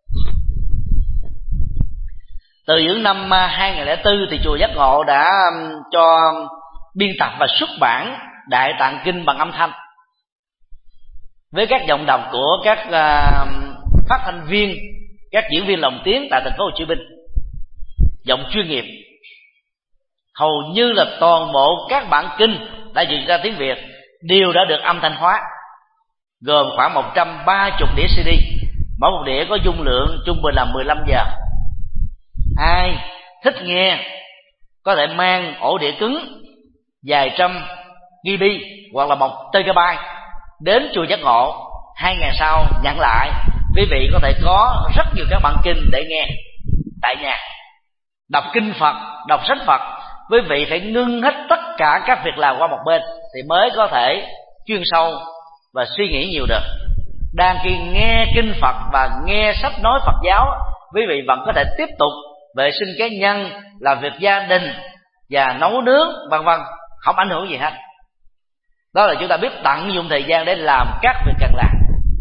Từ những năm hai nghìn lẻ bốn thì chùa Giác Ngộ đã cho biên tập và xuất bản Đại Tạng Kinh bằng âm thanh với các giọng đọc của các uh, phát thanh viên, các diễn viên lồng tiếng tại thành phố Hồ Chí Minh, giọng chuyên nghiệp. Hầu như là toàn bộ các bản kinh đã dịch ra tiếng Việt đều đã được âm thanh hóa, gồm khoảng một trăm ba mươi đĩa xê đê, mỗi một đĩa có dung lượng trung bình là mười lăm giờ. Ai thích nghe có thể mang ổ đĩa cứng vài trăm gi bi hoặc là một tê bai đến chùa Giác Ngộ, hai ngày sau nhận lại, quý vị có thể có rất nhiều các bản kinh để nghe tại nhà. Đọc kinh Phật, đọc sách Phật, quý vị phải ngưng hết tất cả các việc làm qua một bên thì mới có thể chuyên sâu và suy nghĩ nhiều được. Đang khi nghe kinh Phật và nghe sách nói Phật giáo, quý vị vẫn có thể tiếp tục vệ sinh cá nhân, làm việc gia đình và nấu nướng vân vân, không ảnh hưởng gì hết. Đó là chúng ta biết tận dụng thời gian để làm các việc cần làm.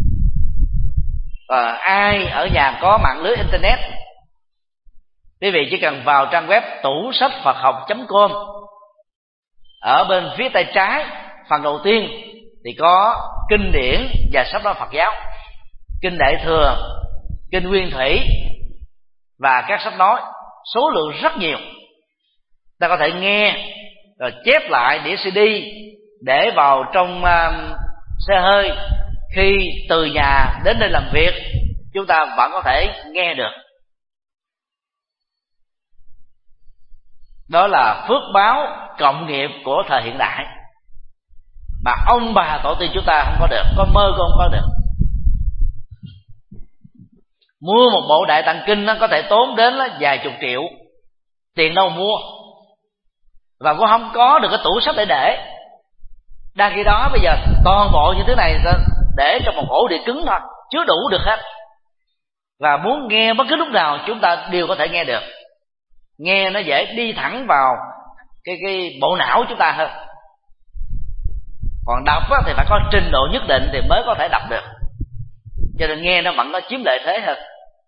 Và ai ở nhà có mạng lưới internet, quý vị chỉ cần vào trang web tủ sách Phật học chấm com. Ở bên phía tay trái, phần đầu tiên thì có kinh điển và sách nói Phật giáo, kinh Đại Thừa, kinh Nguyên Thủy và các sách nói, số lượng rất nhiều. Ta có thể nghe rồi chép lại đĩa xê đê để vào trong uh, xe hơi. Khi từ nhà đến nơi làm việc, chúng ta vẫn có thể nghe được. Đó là phước báo cộng nghiệp của thời hiện đại mà ông bà tổ tiên chúng ta không có được, con mơ cũng không có được. Mua một bộ Đại Tạng Kinh nó có thể tốn đến là vài chục triệu, tiền đâu mua, và cũng không có được cái tủ sách để để. Đang khi đó bây giờ toàn bộ những thứ này để trong một ổ đĩa cứng thôi, chứa đủ được hết. Và muốn nghe bất cứ lúc nào chúng ta đều có thể nghe được. Nghe nó dễ đi thẳng vào cái cái bộ não chúng ta hơn. Còn đọc á, thì phải có trình độ nhất định thì mới có thể đọc được, cho nên nghe nó vẫn có chiếm lợi thế hơn.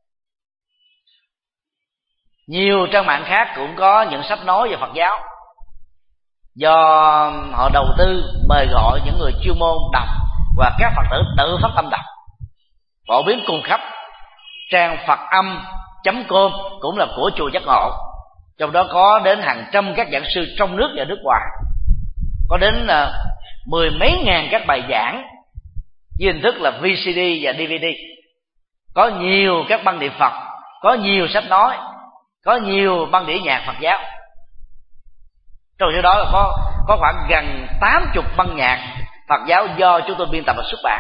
Nhiều trang mạng khác cũng có những sách nói về Phật giáo, do họ đầu tư mời gọi những người chuyên môn đọc, và các Phật tử tự phát tâm đọc, phổ biến cùng khắp. Trang phật âm chấm com cũng là của chùa Giác Ngộ, trong đó có đến hàng trăm các giảng sư trong nước và nước ngoài, có đến uh, mười mấy ngàn các bài giảng với hình thức là vê xê đê và đê vê đê. Có nhiều các băng đĩa Phật, có nhiều sách nói, có nhiều băng đĩa nhạc Phật giáo. Trong số đó là có có khoảng gần tám chục băng nhạc Phật giáo do chúng tôi biên tập và xuất bản.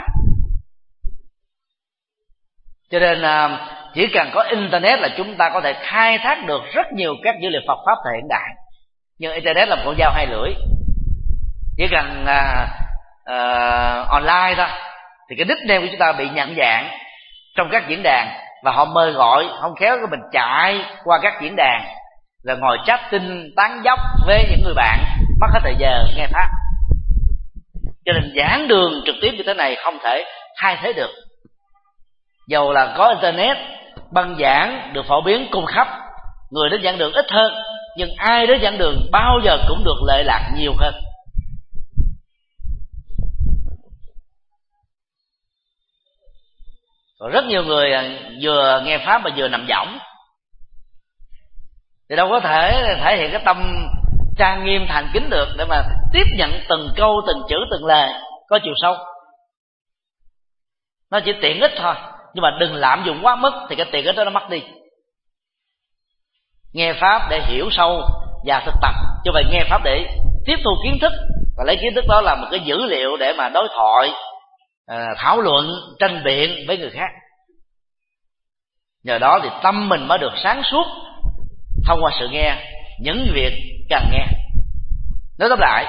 Cho nên chỉ cần có internet là chúng ta có thể khai thác được rất nhiều các dữ liệu Phật pháp thời hiện đại. Nhưng internet là một con dao hai lưỡi. Chỉ cần uh, uh, online thôi thì cái nickname của chúng ta bị nhận dạng trong các diễn đàn, và họ mời gọi, không khéo cái mình chạy qua các diễn đàn là ngồi chatting tán dóc với những người bạn, mất hết thời giờ nghe pháp. Cho nên giảng đường trực tiếp như thế này không thể thay thế được. Dầu là có internet, băng giảng được phổ biến cung khắp, người đến giảng đường ít hơn, nhưng ai đến giảng đường bao giờ cũng được lợi lạc nhiều hơn. Còn rất nhiều người vừa nghe pháp mà vừa nằm võng, thì đâu có thể thể hiện cái tâm trang nghiêm thành kính được để mà tiếp nhận từng câu, từng chữ, từng lời có chiều sâu. Nó chỉ tiện ích thôi, nhưng mà đừng lạm dụng quá mức thì cái tiện ích đó nó mất đi. Nghe pháp để hiểu sâu và thực tập, chứ vậy nghe pháp để tiếp thu kiến thức, và lấy kiến thức đó là một cái dữ liệu để mà đối thoại, thảo luận, tranh biện với người khác. Nhờ đó thì tâm mình mới được sáng suốt thông qua sự nghe những việc cần nghe. Nói tóm lại,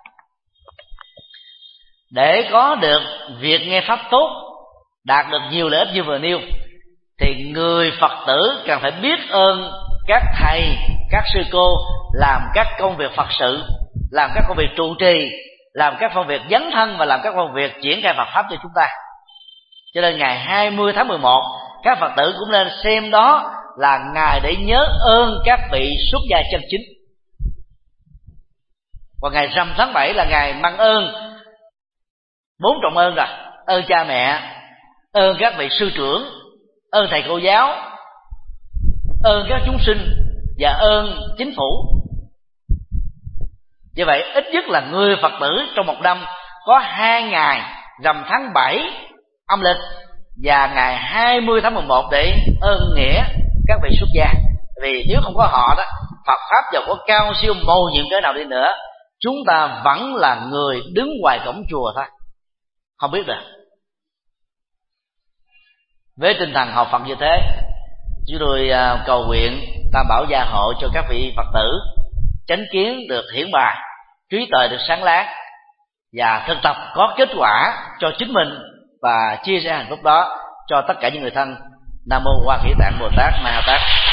để có được việc nghe pháp tốt, đạt được nhiều lợi ích như vừa nêu, thì người Phật tử cần phải biết ơn các thầy, các sư cô làm các công việc Phật sự, làm các công việc trụ trì, làm các công việc dấn thân và làm các công việc triển khai Phật pháp cho chúng ta. Cho nên ngày hai mươi tháng mười một, các Phật tử cũng nên xem đó là ngày để nhớ ơn các vị xuất gia chân chính. Và ngày rằm tháng bảy là ngày mang ơn bốn trọng ơn rồi: ơn cha mẹ, ơn các vị sư trưởng, ơn thầy cô giáo, ơn các chúng sinh và ơn chính phủ. Như vậy ít nhất là người Phật tử trong một năm có hai ngày rằm tháng bảy âm lịch và ngày hai mươi tháng mười một để ơn nghĩa các vị xuất gia. Vì nếu không có họ đó, Phật pháp dầu có cao siêu mầu nhiệm cỡ nào đi nữa, chúng ta vẫn là người đứng ngoài cổng chùa thôi, không biết được. Với tinh thần học Phật như thế, chúng tôi cầu nguyện Tam Bảo gia hộ cho các vị Phật tử chánh kiến được hiển bài, trí tuệ được sáng láng, và thực tập có kết quả cho chính mình và chia sẻ hạnh phúc đó cho tất cả những người thân. Nam mô Hoa Khỉ Tạng Bồ Tát Ma Ha Tát.